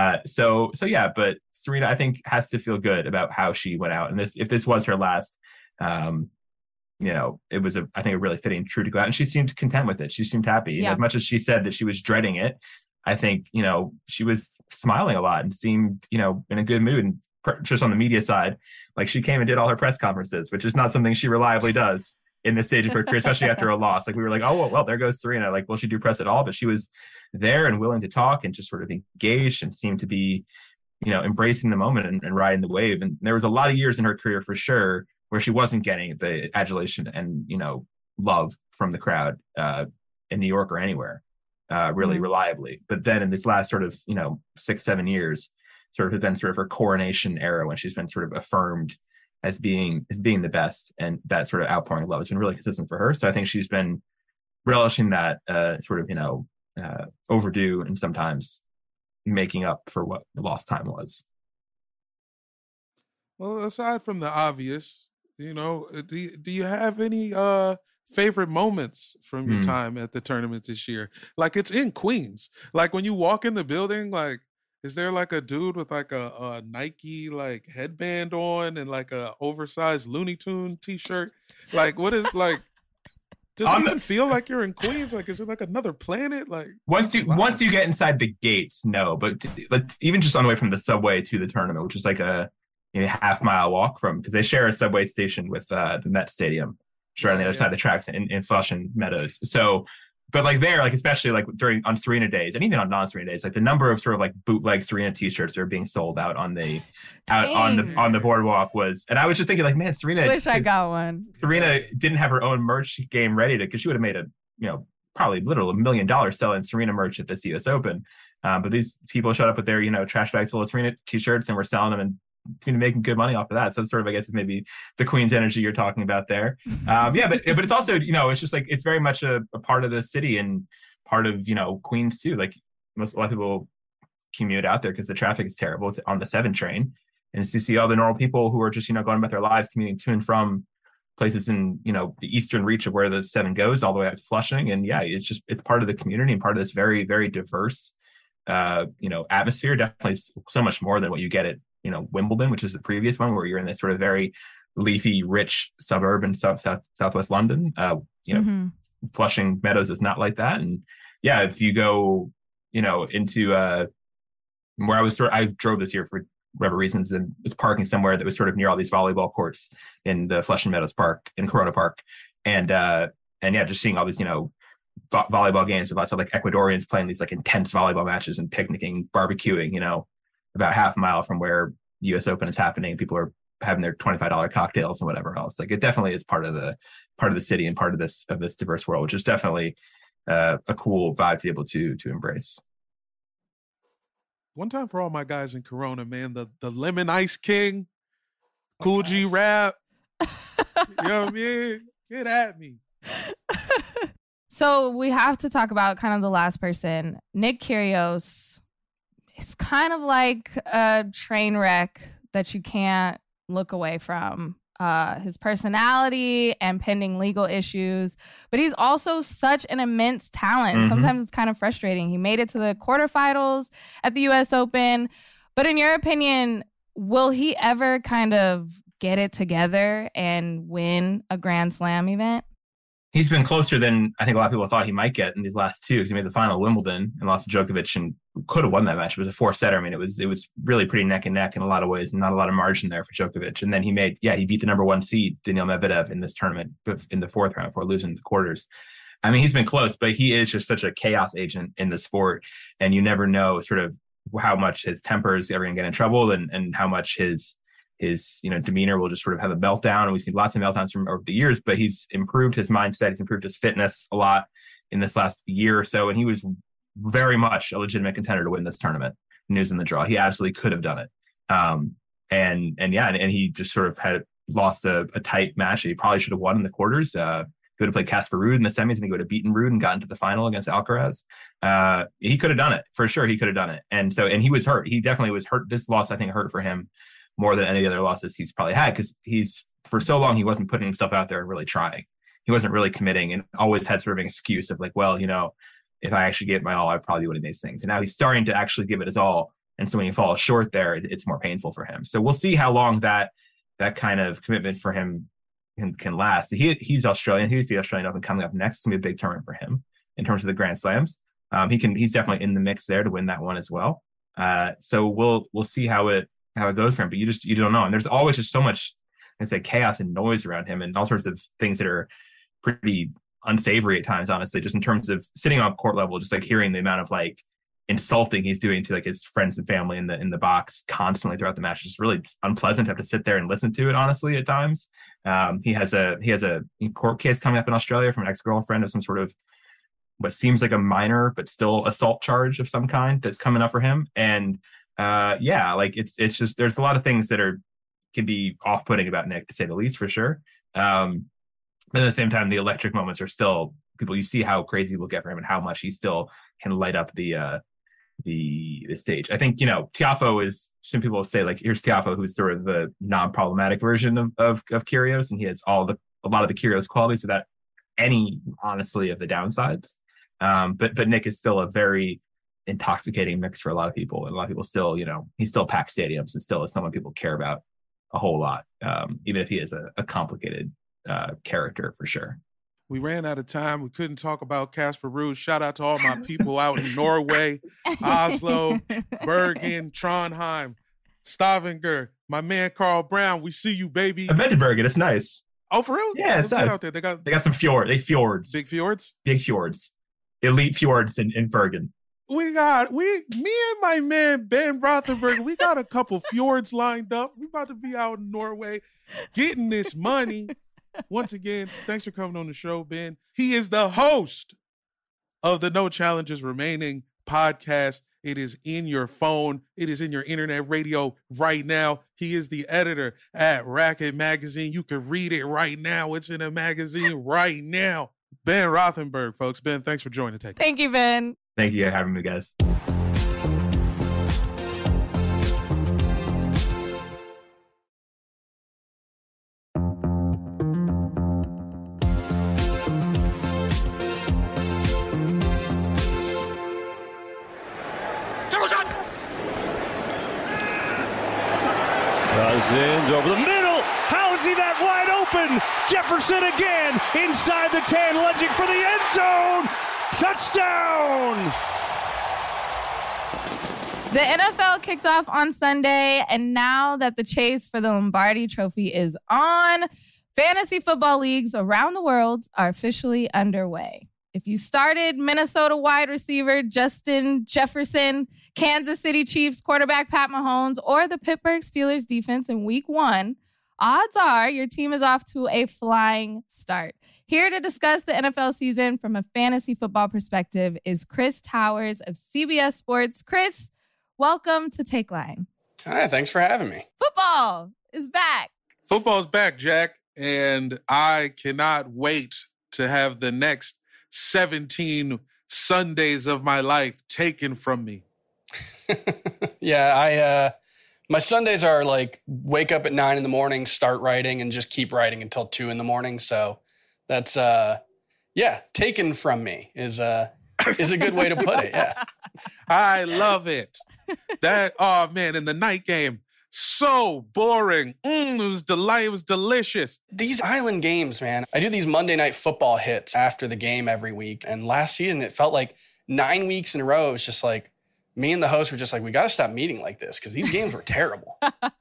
E: So yeah, but Serena, I think, has to feel good about how she went out, and if this was her last, you know, it was I think a really fitting true to go out, and she seemed content with it. She seemed happy. Yeah. As much as she said that she was dreading it, I think, you know, she was smiling a lot and seemed, you know, in a good mood. And just on the media side, like, she came and did all her press conferences, which is not something she reliably does in this stage of her career, especially after a loss. Like, we were like, oh, well, there goes Serena. Like, will she do press at all? But she was there and willing to talk and just sort of engaged, and seemed to be, you know, embracing the moment and riding the wave. And there was a lot of years in her career for sure where she wasn't getting the adulation and, you know, love from the crowd in New York or anywhere, really reliably. But then in this last sort of 6-7 years, sort of has been sort of her coronation era when she's been sort of affirmed as being the best, and that sort of outpouring of love has been really consistent for her. So I think she's been relishing that sort of overdue and sometimes making up for what the lost time was.
A: Well, aside from the obvious, do you have any favorite moments from your time at the tournament this year? Like, it's in Queens. Like, when you walk in the building, like, is there like a dude with like a Nike like headband on and like a oversized Looney Tune t-shirt? Like, what is like? Does it even feel like you're in Queens? Like, is it like another planet? Like,
E: once you get inside the gates, no. But even just on the way from the subway to the tournament, which is like a half-mile walk from, because they share a subway station with the Met Stadium, right on the other side of the tracks in Flushing Meadows. So. But like there, like especially like on Serena days, and even on non-Serena days, like the number of sort of like bootleg Serena T-shirts that are being sold out on the boardwalk was, and I was just thinking like, man, Serena.
B: Wish I got one.
E: Serena didn't have her own merch game ready because she would have made probably literally $1 million selling Serena merch at this US Open. But these people showed up with their trash bags full of Serena T-shirts and were selling them and seem to be making good money off of that. So it's sort of, I guess, maybe the Queen's energy you're talking about there. But it's also, it's just like, it's very much a part of the city and part of, Queens too. Like a lot of people commute out there because the traffic is terrible on the 7 train. And to see all the normal people who are just, going about their lives, commuting to and from places in, the eastern reach of where the 7 goes all the way out to Flushing. And yeah, it's part of the community and part of this very, very diverse, atmosphere. Definitely so much more than what you get at, Wimbledon, which is the previous one, where you're in this sort of very leafy, rich suburb in southwest London. Flushing Meadows is not like that. And yeah, if you go, into where I drove this year for whatever reasons and was parking somewhere that was sort of near all these volleyball courts in the Flushing Meadows Park in Corona Park. And just seeing all these, volleyball games with lots of like Ecuadorians playing these like intense volleyball matches and picnicking, barbecuing, about half a mile from where the US Open is happening. People are having their $25 cocktails and whatever else. Like, it definitely is part of the city and part of this diverse world, which is definitely a cool vibe to be able to embrace.
A: One time for all my guys in Corona, man, the Lemon Ice King, Cool G Rap. You know what I mean? Get at me.
B: So we have to talk about kind of the last person, Nick Kyrgios. It's kind of like a train wreck that you can't look away from. His personality and pending legal issues, but he's also such an immense talent. Sometimes it's kind of frustrating. He made it to the quarterfinals at the US Open, but in your opinion, will he ever kind of get it together and win a Grand Slam event?
E: He's been closer than I think a lot of people thought he might get in these last 2, because he made the final at Wimbledon and lost to Djokovic and could have won that match. It was a 4-setter. I mean, it was really pretty neck and neck in a lot of ways, and not a lot of margin there for Djokovic. And then he beat the number 1 seed, Daniil Medvedev, in this tournament in the 4th round before losing the quarters. I mean, he's been close, but he is just such a chaos agent in the sport, and you never know sort of how much his temper is ever going to get in trouble and how much his demeanor will just sort of have a meltdown. And we've seen lots of meltdowns from over the years, but he's improved his mindset. He's improved his fitness a lot in this last year or so. And he was very much a legitimate contender to win this tournament. News in the draw. He absolutely could have done it. And he just sort of had lost a tight match that he probably should have won in the quarters. He would have played Casper Ruud in the semis, and he would have beaten Ruud and gotten to the final against Alcaraz. He could have done it for sure. He could have done it. And he was hurt. He definitely was hurt. This loss, I think, hurt for him more than any other losses he's probably had, because for so long he wasn't putting himself out there and really trying. He wasn't really committing, and always had sort of an excuse of like, well, if I actually gave my all, I'd probably do one of these things. And now he's starting to actually give it his all. And so when he falls short there, it's more painful for him. So we'll see how long that kind of commitment for him can last. He's Australian. He's the Australian Open coming up next. It's going to be a big tournament for him in terms of the Grand Slams. He's definitely in the mix there to win that one as well. So we'll see how it goes for him, but you don't know. And there's always just so much, I'd say, chaos and noise around him, and all sorts of things that are pretty unsavory at times, honestly, just in terms of sitting on court level, just like hearing the amount of like insulting he's doing to like his friends and family in the box constantly throughout the match. It's really unpleasant to have to sit there and listen to it, honestly, at times. He has a court case coming up in Australia from an ex-girlfriend of some sort of what seems like a minor but still assault charge of some kind that's coming up for him. And like it's just, there's a lot of things that can be off-putting about Nick, to say the least, for sure. But at the same time, the electric moments are still people. You see how crazy people get for him and how much he still can light up the stage. I think, Tiafoe is, some people say, like, here's Tiafoe, who's sort of the non-problematic version of Kyrgios, and he has a lot of the Kyrgios qualities without any, honestly, of the downsides. But Nick is still a very intoxicating mix for a lot of people, and a lot of people still, he still packs stadiums and still is someone people care about a whole lot, even if he is a complicated character, for sure.
A: We ran out of time. We couldn't talk about Casper Ruud. Shout out to all my people out in Norway, Oslo, Bergen, Trondheim, Stavanger, my man Carl Brown. We see you, baby.
E: I've been to Bergen. It's nice.
A: Oh, for real?
E: Yeah, it's nice.
A: Out there. They got
E: some fjords.
A: Big fjords?
E: Big fjords. Elite fjords in Bergen.
A: Me and my man Ben Rothenberg, we got a couple fjords lined up. We about to be out in Norway getting this money. Once again, thanks for coming on the show, Ben. He is the host of the No Challenges Remaining podcast. It is in your phone. It is in your internet radio right now. He is the editor at Racket Magazine. You can read it right now. It's in a magazine right now. Ben Rothenberg, folks. Ben, thanks for joining Take.
B: Thank you, Ben.
E: Thank you for having me, guys.
C: Cousins over the middle. How is he that wide open? Jefferson again inside the 10, lunging for the end zone. Touchdown!
B: The NFL kicked off on Sunday, and now that the chase for the Lombardi Trophy is on, fantasy football leagues around the world are officially underway. If you started Minnesota wide receiver Justin Jefferson, Kansas City Chiefs quarterback Pat Mahomes, or the Pittsburgh Steelers defense in week 1, odds are your team is off to a flying start. Here to discuss the NFL season from a fantasy football perspective is Chris Towers of CBS Sports. Chris, welcome to Take Line.
F: Hi, thanks for having me.
B: Football is back.
A: Football's back, Jack, and I cannot wait to have the next 17 Sundays of my life taken from me.
F: Yeah, my Sundays are like wake up at 9 a.m, start writing, and just keep writing until 2 a.m. So that's taken from me is a good way to put it. Yeah,
A: I love it. In the night game, so boring. It was delicious.
F: These island games, man. I do these Monday Night Football hits after the game every week, and last season it felt like 9 weeks in a row. It was just like me and the host were just like, we got to stop meeting like this because these games were terrible.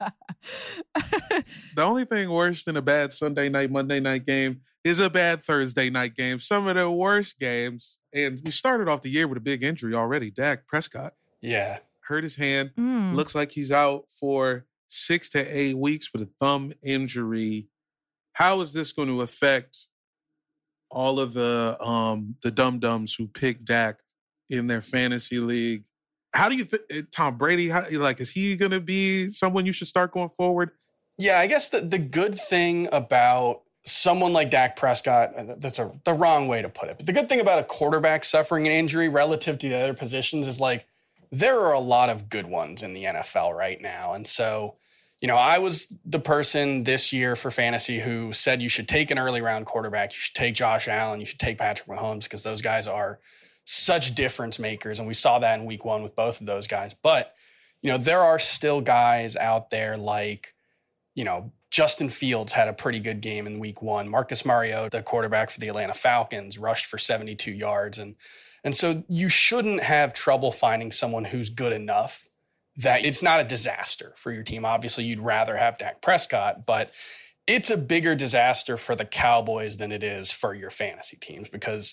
A: The only thing worse than a bad Sunday night, Monday night game is a bad Thursday night game. Some of the worst games. And we started off the year with a big injury already. Dak Prescott.
F: Yeah.
A: Hurt his hand. Looks like he's out for 6 to 8 weeks with a thumb injury. How is this going to affect all of the dum-dums who picked Dak in their fantasy league? How do you think Tom Brady, is he going to be someone you should start going forward?
F: Yeah, I guess the good thing about someone like Dak Prescott, that's the wrong way to put it. But the good thing about a quarterback suffering an injury relative to the other positions is like there are a lot of good ones in the NFL right now. And so, I was the person this year for fantasy who said you should take an early round quarterback. You should take Josh Allen. You should take Patrick Mahomes because those guys are such difference makers. And we saw that in week 1 with both of those guys. But, there are still guys out there like, Justin Fields had a pretty good game in week 1. Marcus Mariota, the quarterback for the Atlanta Falcons, rushed for 72 yards. And so you shouldn't have trouble finding someone who's good enough that it's not a disaster for your team. Obviously, you'd rather have Dak Prescott, but it's a bigger disaster for the Cowboys than it is for your fantasy teams because,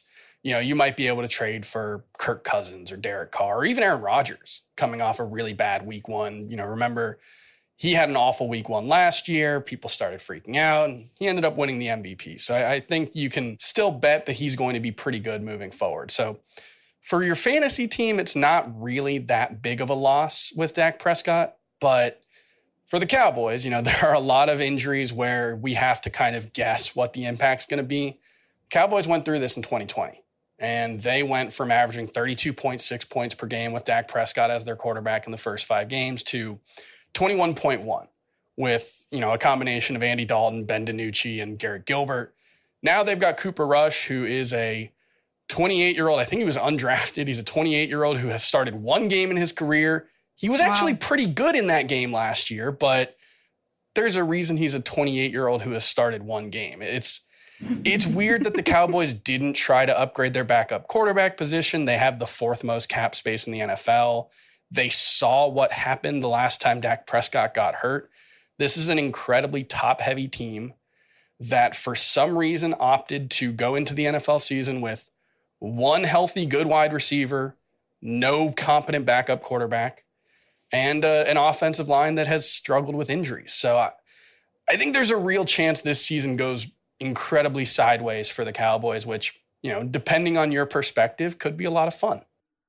F: you might be able to trade for Kirk Cousins or Derek Carr or even Aaron Rodgers coming off a really bad week one. Remember, he had an awful week one last year. People started freaking out, and he ended up winning the MVP. So I think you can still bet that he's going to be pretty good moving forward. So for your fantasy team, it's not really that big of a loss with Dak Prescott. But for the Cowboys, there are a lot of injuries where we have to kind of guess what the impact's going to be. Cowboys went through this in 2020, and they went from averaging 32.6 points per game with Dak Prescott as their quarterback in the first 5 games to 21.1 with, a combination of Andy Dalton, Ben DiNucci, and Garrett Gilbert. Now they've got Cooper Rush, who is a 28-year-old. I think he was undrafted. He's a 28-year-old who has started 1 game in his career. He was actually pretty good in that game last year, but there's a reason he's a 28-year-old who has started 1 game. It's weird that the Cowboys didn't try to upgrade their backup quarterback position. They have the 4th most cap space in the NFL. They saw what happened the last time Dak Prescott got hurt. This is an incredibly top-heavy team that for some reason opted to go into the NFL season with 1 healthy, good wide receiver, no competent backup quarterback, and an offensive line that has struggled with injuries. So I think there's a real chance this season goes incredibly sideways for the Cowboys, which, depending on your perspective, could be a lot of fun.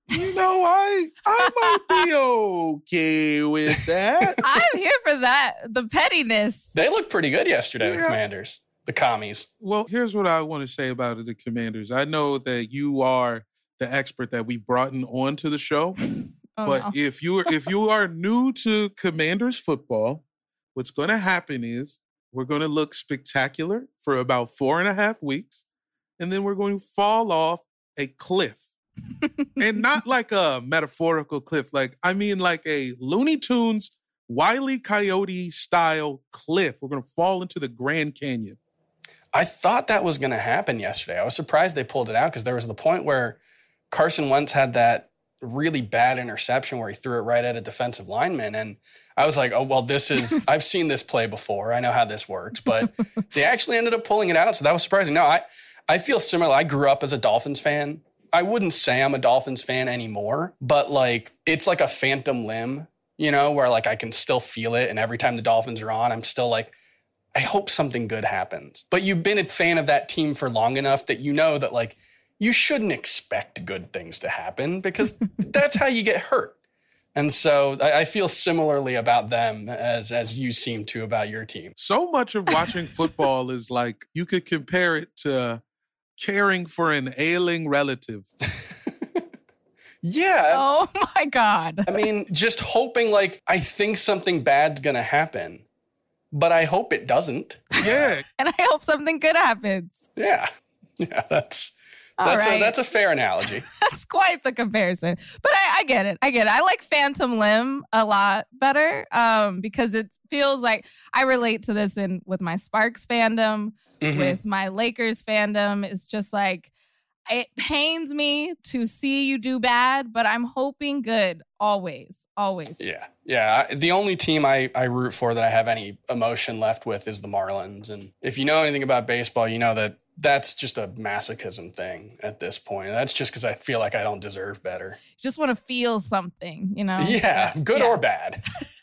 A: I might be okay with that.
B: I'm here for that. The pettiness.
F: They looked pretty good yesterday, the Commanders, the Commies.
A: Well, here's what I want to say about the Commanders. I know that you are the expert that we brought onto the show. But if you are new to Commanders football, what's going to happen is we're going to look spectacular for about 4.5 weeks, and then we're going to fall off a cliff. And not like a metaphorical cliff. I mean like a Looney Tunes, Wile E. Coyote style cliff. We're going to fall into the Grand Canyon.
F: I thought that was going to happen yesterday. I was surprised they pulled it out because there was the point where Carson Wentz had that really bad interception where he threw it right at a defensive lineman. And I was like, oh, well, I've seen this play before. I know how this works. But they actually ended up pulling it out. So that was surprising. No, I feel similar. I grew up as a Dolphins fan. I wouldn't say I'm a Dolphins fan anymore, but it's like a phantom limb, where I can still feel it. And every time the Dolphins are on, I'm still like, I hope something good happens. But you've been a fan of that team for long enough that that you shouldn't expect good things to happen because that's how you get hurt. And so I feel similarly about them as you seem to about your team.
A: So much of watching football is you could compare it to caring for an ailing relative.
F: Yeah.
B: Oh my God.
F: I mean, just hoping I think something bad's going to happen, but I hope it doesn't.
A: Yeah.
B: And I hope something good happens.
F: Yeah. Yeah, that's a fair analogy.
B: That's quite the comparison. But I get it. I like Phantom Limb a lot better because it feels like I relate to this with my Sparks fandom, with my Lakers fandom. It's just it pains me to see you do bad, but I'm hoping good always.
F: Yeah. Yeah. The only team I root for that I have any emotion left with is the Marlins. And if you know anything about baseball, you know that that's just a masochism thing at this point. That's just because I feel like I don't deserve better.
B: You just want to feel something,
F: Yeah, good or bad.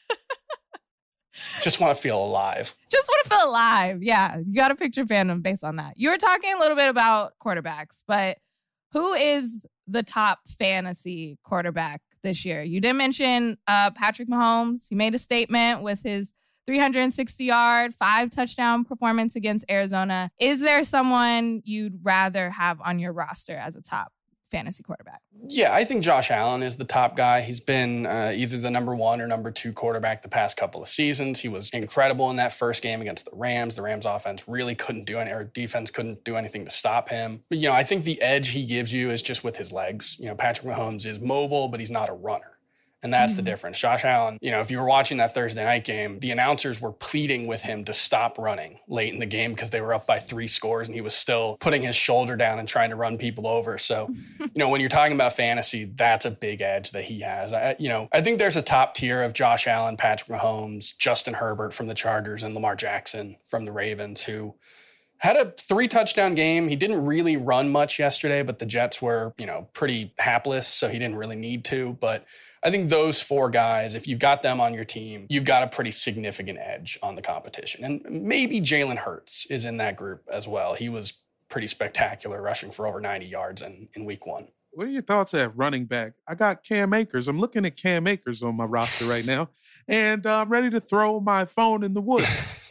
F: Just want to feel alive.
B: Yeah, you got to picture fandom based on that. You were talking a little bit about quarterbacks, but who is the top fantasy quarterback this year? You did mention Patrick Mahomes. He made a statement with his 360-yard, 5-touchdown performance against Arizona. Is there someone you'd rather have on your roster as a top fantasy quarterback?
F: Yeah, I think Josh Allen is the top guy. He's been either the number 1 or number 2 quarterback the past couple of seasons. He was incredible in that first game against the Rams. The Rams offense really couldn't do anything, or defense couldn't do anything to stop him. But, I think the edge he gives you is just with his legs. Patrick Mahomes is mobile, but he's not a runner. And that's the difference. Josh Allen, if you were watching that Thursday night game, the announcers were pleading with him to stop running late in the game because they were up by 3 scores and he was still putting his shoulder down and trying to run people over. So, when you're talking about fantasy, that's a big edge that he has. I think there's a top tier of Josh Allen, Patrick Mahomes, Justin Herbert from the Chargers, and Lamar Jackson from the Ravens who had a 3-touchdown game. He didn't really run much yesterday, but the Jets were, pretty hapless, so he didn't really need to. But I think those 4 guys, if you've got them on your team, you've got a pretty significant edge on the competition. And maybe Jalen Hurts is in that group as well. He was pretty spectacular, rushing for over 90 yards in week 1.
A: What are your thoughts at running back? I got Cam Akers. I'm looking at Cam Akers on my roster right now, and I'm ready to throw my phone in the woods.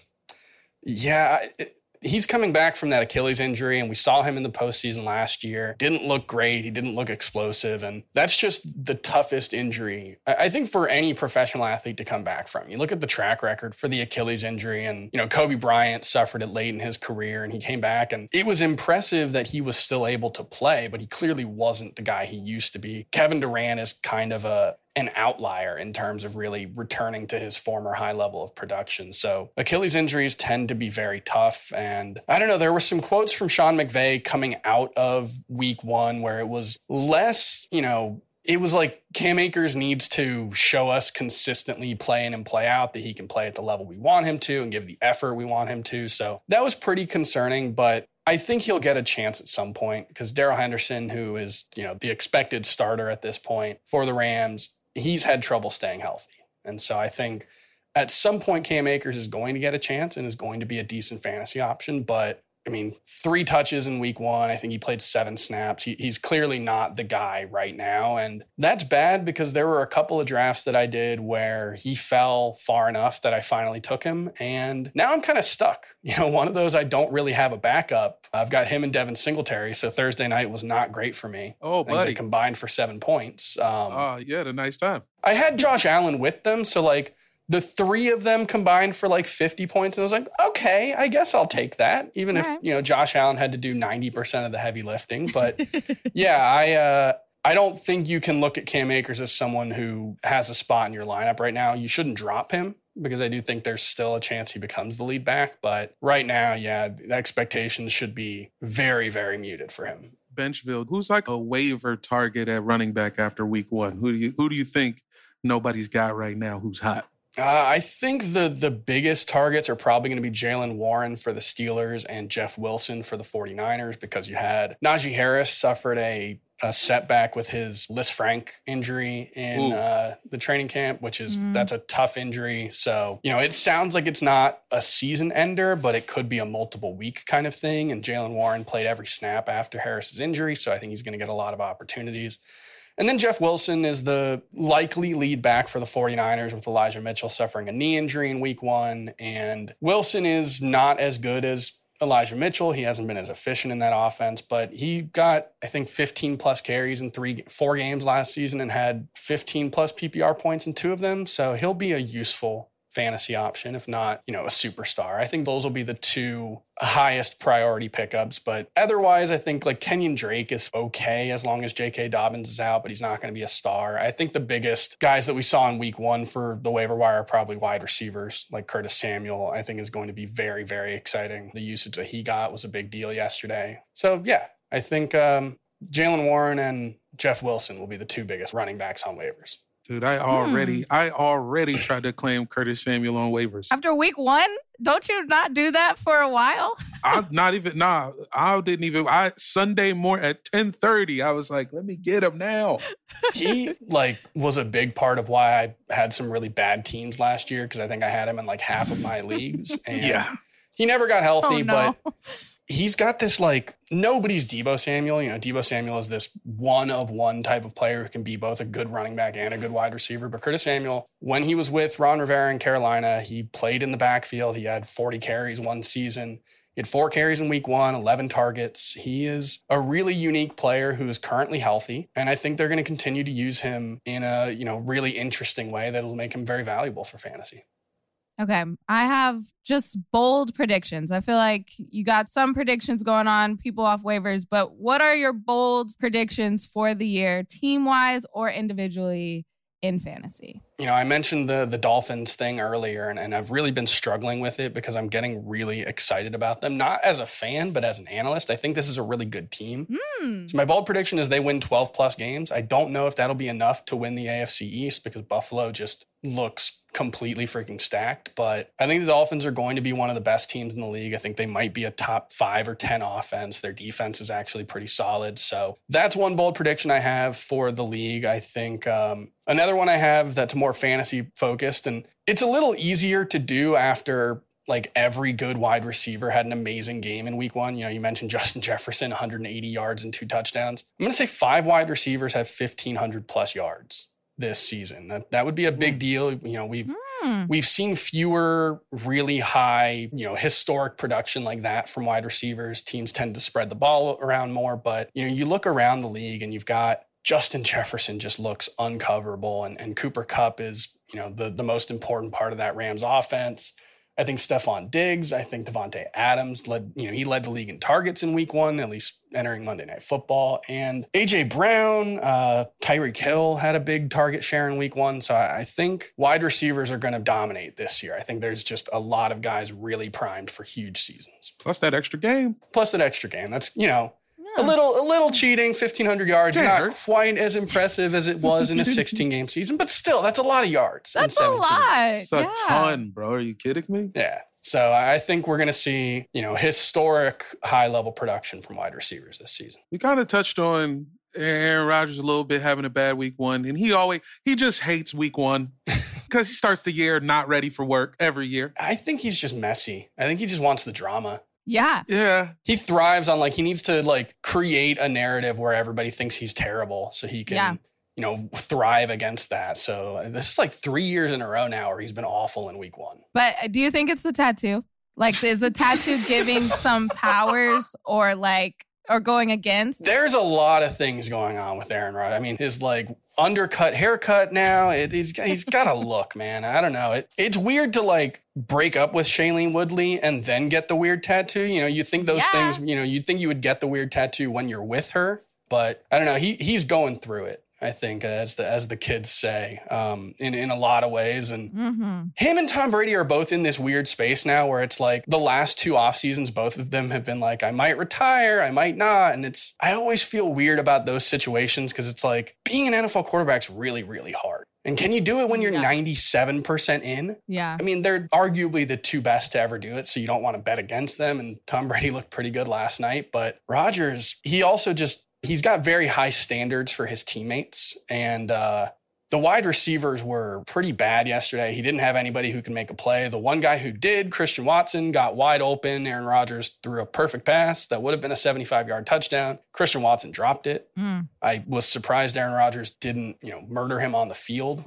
F: Yeah, he's coming back from that Achilles injury, and we saw him in the postseason last year. Didn't look great. He didn't look explosive, and that's just the toughest injury, I think, for any professional athlete to come back from. You look at the track record for the Achilles injury, and, Kobe Bryant suffered it late in his career, and he came back, and it was impressive that he was still able to play, but he clearly wasn't the guy he used to be. Kevin Durant is kind of an outlier in terms of really returning to his former high level of production. So Achilles injuries tend to be very tough. And I don't know, there were some quotes from Sean McVay coming out of week 1 where it was less, it was like Cam Akers needs to show us consistently play in and play out that he can play at the level we want him to and give the effort we want him to. So that was pretty concerning, but I think he'll get a chance at some point because Darrell Henderson, who is, the expected starter at this point for the Rams, he's had trouble staying healthy. And so I think at some point Cam Akers is going to get a chance and is going to be a decent fantasy option. But 3 touches in week 1. I think he played 7 snaps. He's clearly not the guy right now. And that's bad because there were a couple of drafts that I did where he fell far enough that I finally took him. And now I'm kind of stuck. One of those, I don't really have a backup. I've got him and Devin Singletary. So Thursday night was not great for me.
A: Oh, buddy.
F: They combined for 7 points.
A: You had a nice time.
F: I had Josh Allen with them. So the 3 of them combined for 50 points. And I was like, okay, I guess I'll take that. Even if, Josh Allen had to do 90% of the heavy lifting. But yeah, I don't think you can look at Cam Akers as someone who has a spot in your lineup right now. You shouldn't drop him because I do think there's still a chance he becomes the lead back. But right now, yeah, the expectations should be very, very muted for him.
A: Benchville, who's like a waiver target at running back after week 1? Who do you think nobody's got right now who's hot?
F: I think the biggest targets are probably going to be Jaylen Warren for the Steelers and Jeff Wilson for the 49ers because you had Najee Harris suffered a setback with his Lisfranc injury in the training camp, which is that's a tough injury. So, it sounds like it's not a season ender, but it could be a multiple week kind of thing. And Jaylen Warren played every snap after Harris's injury, so I think he's going to get a lot of opportunities. And then Jeff Wilson is the likely lead back for the 49ers with Elijah Mitchell suffering a knee injury in week 1. And Wilson is not as good as Elijah Mitchell. He hasn't been as efficient in that offense, but he got, I think, 15 plus carries in 4 games last season and had 15 plus PPR points in 2 of them. So he'll be a useful fantasy option, if not, a superstar. I think those will be the 2 highest priority pickups. But otherwise, I think Kenyon Drake is okay as long as J.K. Dobbins is out, but he's not going to be a star. I think the biggest guys that we saw in week 1 for the waiver wire are probably wide receivers, like Curtis Samuel, I think is going to be very, very exciting. The usage that he got was a big deal yesterday. So yeah, I think Jaylen Warren and Jeff Wilson will be the 2 biggest running backs on waivers.
A: Dude, I already tried to claim Curtis Samuel on waivers.
B: After week 1? Don't you not do that for a while? Sunday morning at 10:30, I was like, let me get him now.
F: He was a big part of why I had some really bad teams last year because I think I had him in half of my leagues. And
A: yeah.
F: He never got healthy,
B: no.
F: but he's got this nobody's Deebo Samuel. Deebo Samuel is this one-of-one type of player who can be both a good running back and a good wide receiver. But Curtis Samuel, when he was with Ron Rivera in Carolina, he played in the backfield. He had 40 carries one season. He had 4 carries in week 1, 11 targets. He is a really unique player who is currently healthy. And I think they're going to continue to use him in a, really interesting way that will make him very valuable for fantasy.
B: Okay, I have just bold predictions. I feel like you got some predictions going on, people off waivers, but what are your bold predictions for the year, team-wise or individually in fantasy?
F: I mentioned the Dolphins thing earlier, and I've really been struggling with it because I'm getting really excited about them, not as a fan, but as an analyst. I think this is a really good team. So my bold prediction is they win 12-plus games. I don't know if that'll be enough to win the AFC East because Buffalo just looks completely freaking stacked, but I think the Dolphins are going to be one of the best teams in the league. I think they might be a top 5 or 10 offense. Their defense is actually pretty solid. So that's one bold prediction I have for the league. I think another one I have that's more fantasy focused, and it's a little easier to do after like every good wide receiver had an amazing game in week 1. You know, you mentioned Justin Jefferson, 180 yards and 2 touchdowns. I'm going to say 5 wide receivers have 1,500 plus yards this season. That would be a big deal. You know, we've seen fewer really high, you know, historic production like that from wide receivers. Teams tend to spread the ball around more, but you know, you look around the league and you've got Justin Jefferson just looks uncoverable, and Cooper Kupp is, you know, the most important part of that Rams offense. I think Stephon Diggs, I think Devontae Adams led the league in targets in week 1, at least entering Monday Night Football. And A.J. Brown, Tyreek Hill had a big target share in week 1. So I think wide receivers are going to dominate this year. I think there's just a lot of guys really primed for huge seasons.
A: Plus that extra game.
F: That's, you know, a little cheating, 1,500 yards, not quite as impressive as it was in a 16-game season, but still, that's a lot of yards.
B: That's a lot.
A: It's a ton, bro. Are you kidding me?
F: Yeah. So I think we're going to see, you know, historic high-level production from wide receivers this season.
A: We kind of touched on Aaron Rodgers a little bit having a bad week 1, and he just hates week 1 because he starts the year not ready for work every year.
F: I think he's just messy. I think he just wants the drama.
B: Yeah.
F: He thrives on he needs to create a narrative where everybody thinks he's terrible so he can, you know, thrive against that. So this is 3 years in a row now where he's been awful in week 1.
B: But do you think it's the tattoo? Like, is the tattoo giving some powers or going against?
F: There's a lot of things going on with Aaron Rodgers. I mean, his undercut haircut now, he's got a look, man. I don't know. It's weird to break up with Shailene Woodley and then get the weird tattoo. You know, you think those things, you know, you'd think you would get the weird tattoo when you're with her, but I don't know. He's going through it, I think, as the kids say, in a lot of ways. And him and Tom Brady are both in this weird space now where it's the last 2 off seasons, both of them have been I might retire, I might not. And I always feel weird about those situations because it's being an NFL quarterback's really, really hard. And can you do it when you're 97% in?
B: Yeah.
F: I mean, they're arguably the 2 best to ever do it, so you don't want to bet against them. And Tom Brady looked pretty good last night. But Rodgers, he also he's got very high standards for his teammates. And the wide receivers were pretty bad yesterday. He didn't have anybody who could make a play. The one guy who did, Christian Watson, got wide open. Aaron Rodgers threw a perfect pass that would have been a 75-yard touchdown. Christian Watson dropped it. I was surprised Aaron Rodgers didn't, you know, murder him on the field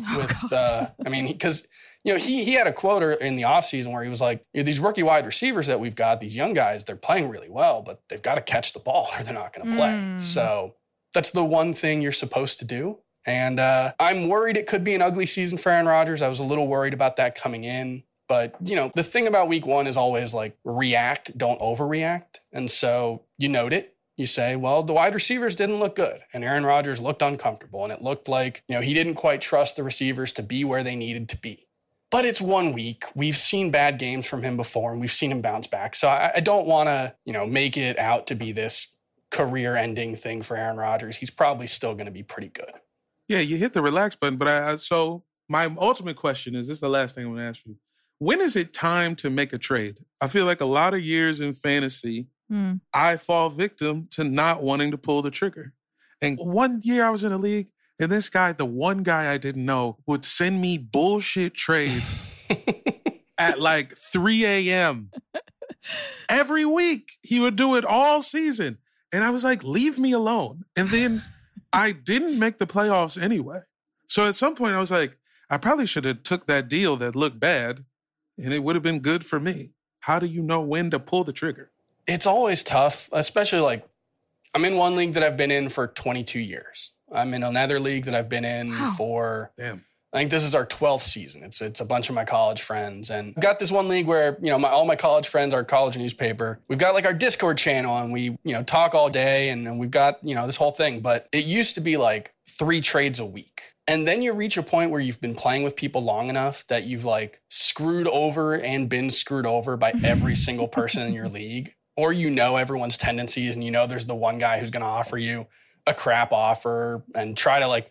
F: because you know, he had a quote in the offseason where he was like, you know, these rookie wide receivers that we've got, these young guys, they're playing really well, but they've got to catch the ball or they're not going to play. So that's the one thing you're supposed to do. And I'm worried it could be an ugly season for Aaron Rodgers. I was a little worried about that coming in. But, you know, the thing about week 1 is always react, don't overreact. And so you note it. You say, well, the wide receivers didn't look good. And Aaron Rodgers looked uncomfortable. And it looked like, you know, he didn't quite trust the receivers to be where they needed to be. But it's 1 week. We've seen bad games from him before, and we've seen him bounce back. So I don't want to, you know, make it out to be this career-ending thing for Aaron Rodgers. He's probably still going to be pretty good.
A: Yeah, you hit the relax button. But so my ultimate question is, this is the last thing I'm going to ask you. When is it time to make a trade? I feel like a lot of years in fantasy, I fall victim to not wanting to pull the trigger. And 1 year I was in a league, and this guy, the one guy I didn't know, would send me bullshit trades at 3 a.m. Every week. He would do it all season. And I was like, leave me alone. And then I didn't make the playoffs anyway. So at some point I was like, I probably should have took that deal that looked bad and it would have been good for me. How do you know when to pull the trigger?
F: It's always tough, especially I'm in one league that I've been in for 22 years. I'm in another league that I've been in for, I think this is our 12th season. It's a bunch of my college friends. And I've got this one league where, you know, all my college friends, our college newspaper, we've got our Discord channel and we, you know, talk all day and we've got, you know, this whole thing. But it used to be 3 trades a week. And then you reach a point where you've been playing with people long enough that you've screwed over and been screwed over by every single person in your league. Or you know everyone's tendencies and you know there's the one guy who's going to offer you a crap offer and try to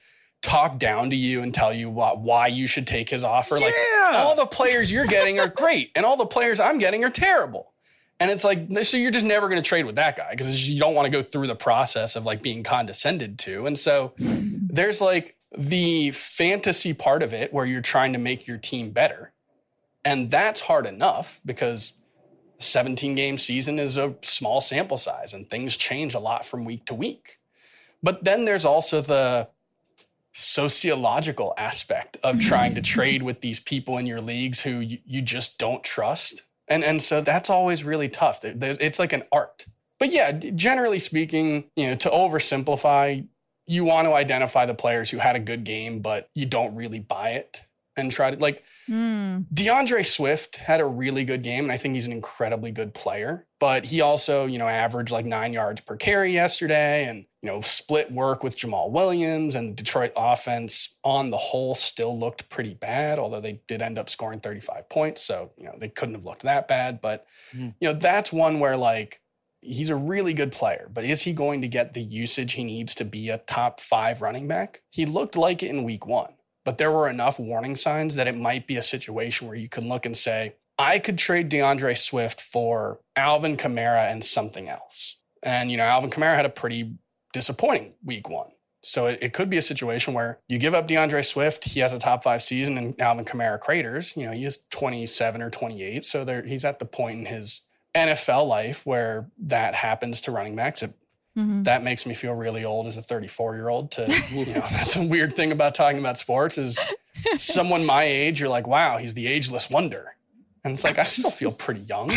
F: talk down to you and tell you why you should take his offer. Like,
A: Yeah.
F: all the players you're getting are great, and all the players I'm getting are terrible. And it's like, so you're just never going to trade with that guy because you don't want to go through the process of like being condescended to. And so there's like the fantasy part of it where you're trying to make your team better. And that's hard enough because 17-game season is a small sample size and things change a lot from week to week. But then there's also the sociological aspect of trying to trade with these people in your leagues who you just don't trust. And so that's always really tough. It's like an art. But yeah, generally speaking, to oversimplify, you want to identify the players who had a good game, but you don't really buy it and try to like DeAndre Swift had a really good game. And I think he's an incredibly good player, but he also, averaged like 9 yards per carry yesterday and, split work with Jamal Williams, and Detroit offense on the whole still looked pretty bad, although they did end up scoring 35 points. So, they couldn't have looked that bad, but that's one where like, he's a really good player, but is he going to get the usage he needs to be a top 5 running back? He looked like it in week 1. But there were enough warning signs that it might be a situation where you can look and say, I could trade DeAndre Swift for Alvin Kamara and something else. And, Alvin Kamara had a pretty disappointing week 1. So it could be a situation where you give up DeAndre Swift, he has a top 5 season, and Alvin Kamara craters. He is 27 or 28. So he's at the point in his NFL life where that happens to running backs. That makes me feel really old as a 34-year-old that's a weird thing about talking about sports is someone my age, you're like, wow, he's the ageless wonder. And it's like, I still feel pretty young.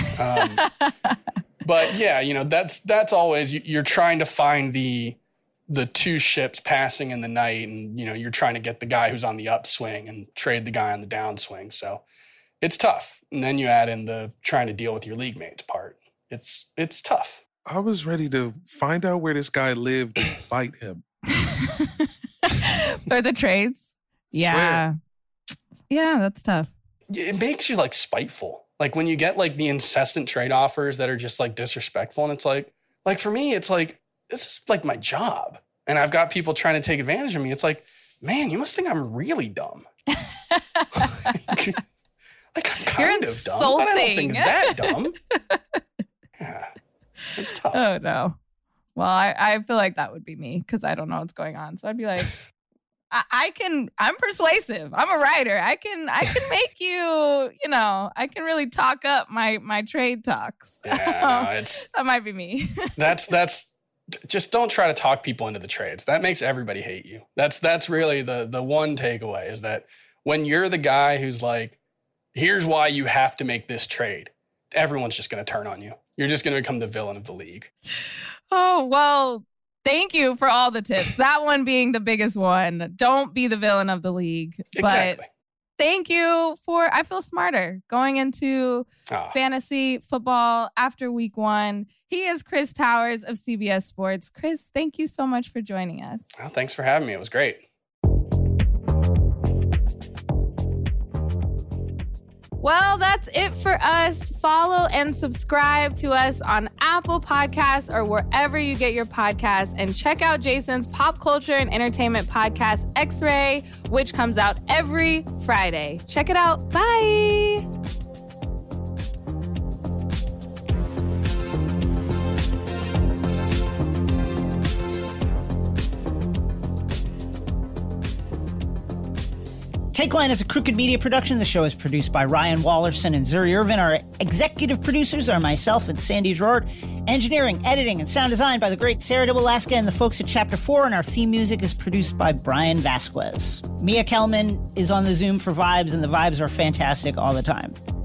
F: But yeah, that's always, you're trying to find the two ships passing in the night and, you're trying to get the guy who's on the upswing and trade the guy on the downswing. So it's tough. And then you add in the trying to deal with your league mates part. It's tough.
A: I was ready to find out where this guy lived and fight him.
B: For the trades? Yeah. Yeah, that's tough.
F: It makes you like spiteful. Like when you get like the incessant trade offers that are just like disrespectful. And it's like for me, it's like, this is like my job. And I've got people trying to take advantage of me. It's like, man, you must think I'm really dumb. like I'm kind of dumb, but I don't think that dumb. Yeah. It's tough.
B: Oh, no. Well, I feel like that would be me because I don't know what's going on. So I'd be like, I'm persuasive. I'm a writer. I can make you, I can really talk up my trade talks.
F: Yeah,
B: that might be me.
F: That's just don't try to talk people into the trades. That makes everybody hate you. That's really the one takeaway is that when you're the guy who's like, here's why you have to make this trade, everyone's just going to turn on you. You're just going to become the villain of the league.
B: Oh, well, thank you for all the tips. That one being the biggest one. Don't be the villain of the league.
F: Exactly.
B: But thank you I feel smarter going into fantasy football after week 1. He is Chris Towers of CBS Sports. Chris, thank you so much for joining us.
F: Well, thanks for having me. It was great.
B: Well, that's it for us. Follow and subscribe to us on Apple Podcasts or wherever you get your podcasts. And check out Jason's pop culture and entertainment podcast, X-Ray, which comes out every Friday. Check it out. Bye.
G: Take Line is a Crooked Media production. The show is produced by Ryan Wallerson and Zuri Irvin. Our executive producers are myself and Sandy Gerard. Engineering, editing, and sound design by the great Sarah Dubalaska and the folks at Chapter 4. And our theme music is produced by Brian Vasquez. Mia Kelman is on the Zoom for vibes, and the vibes are fantastic all the time.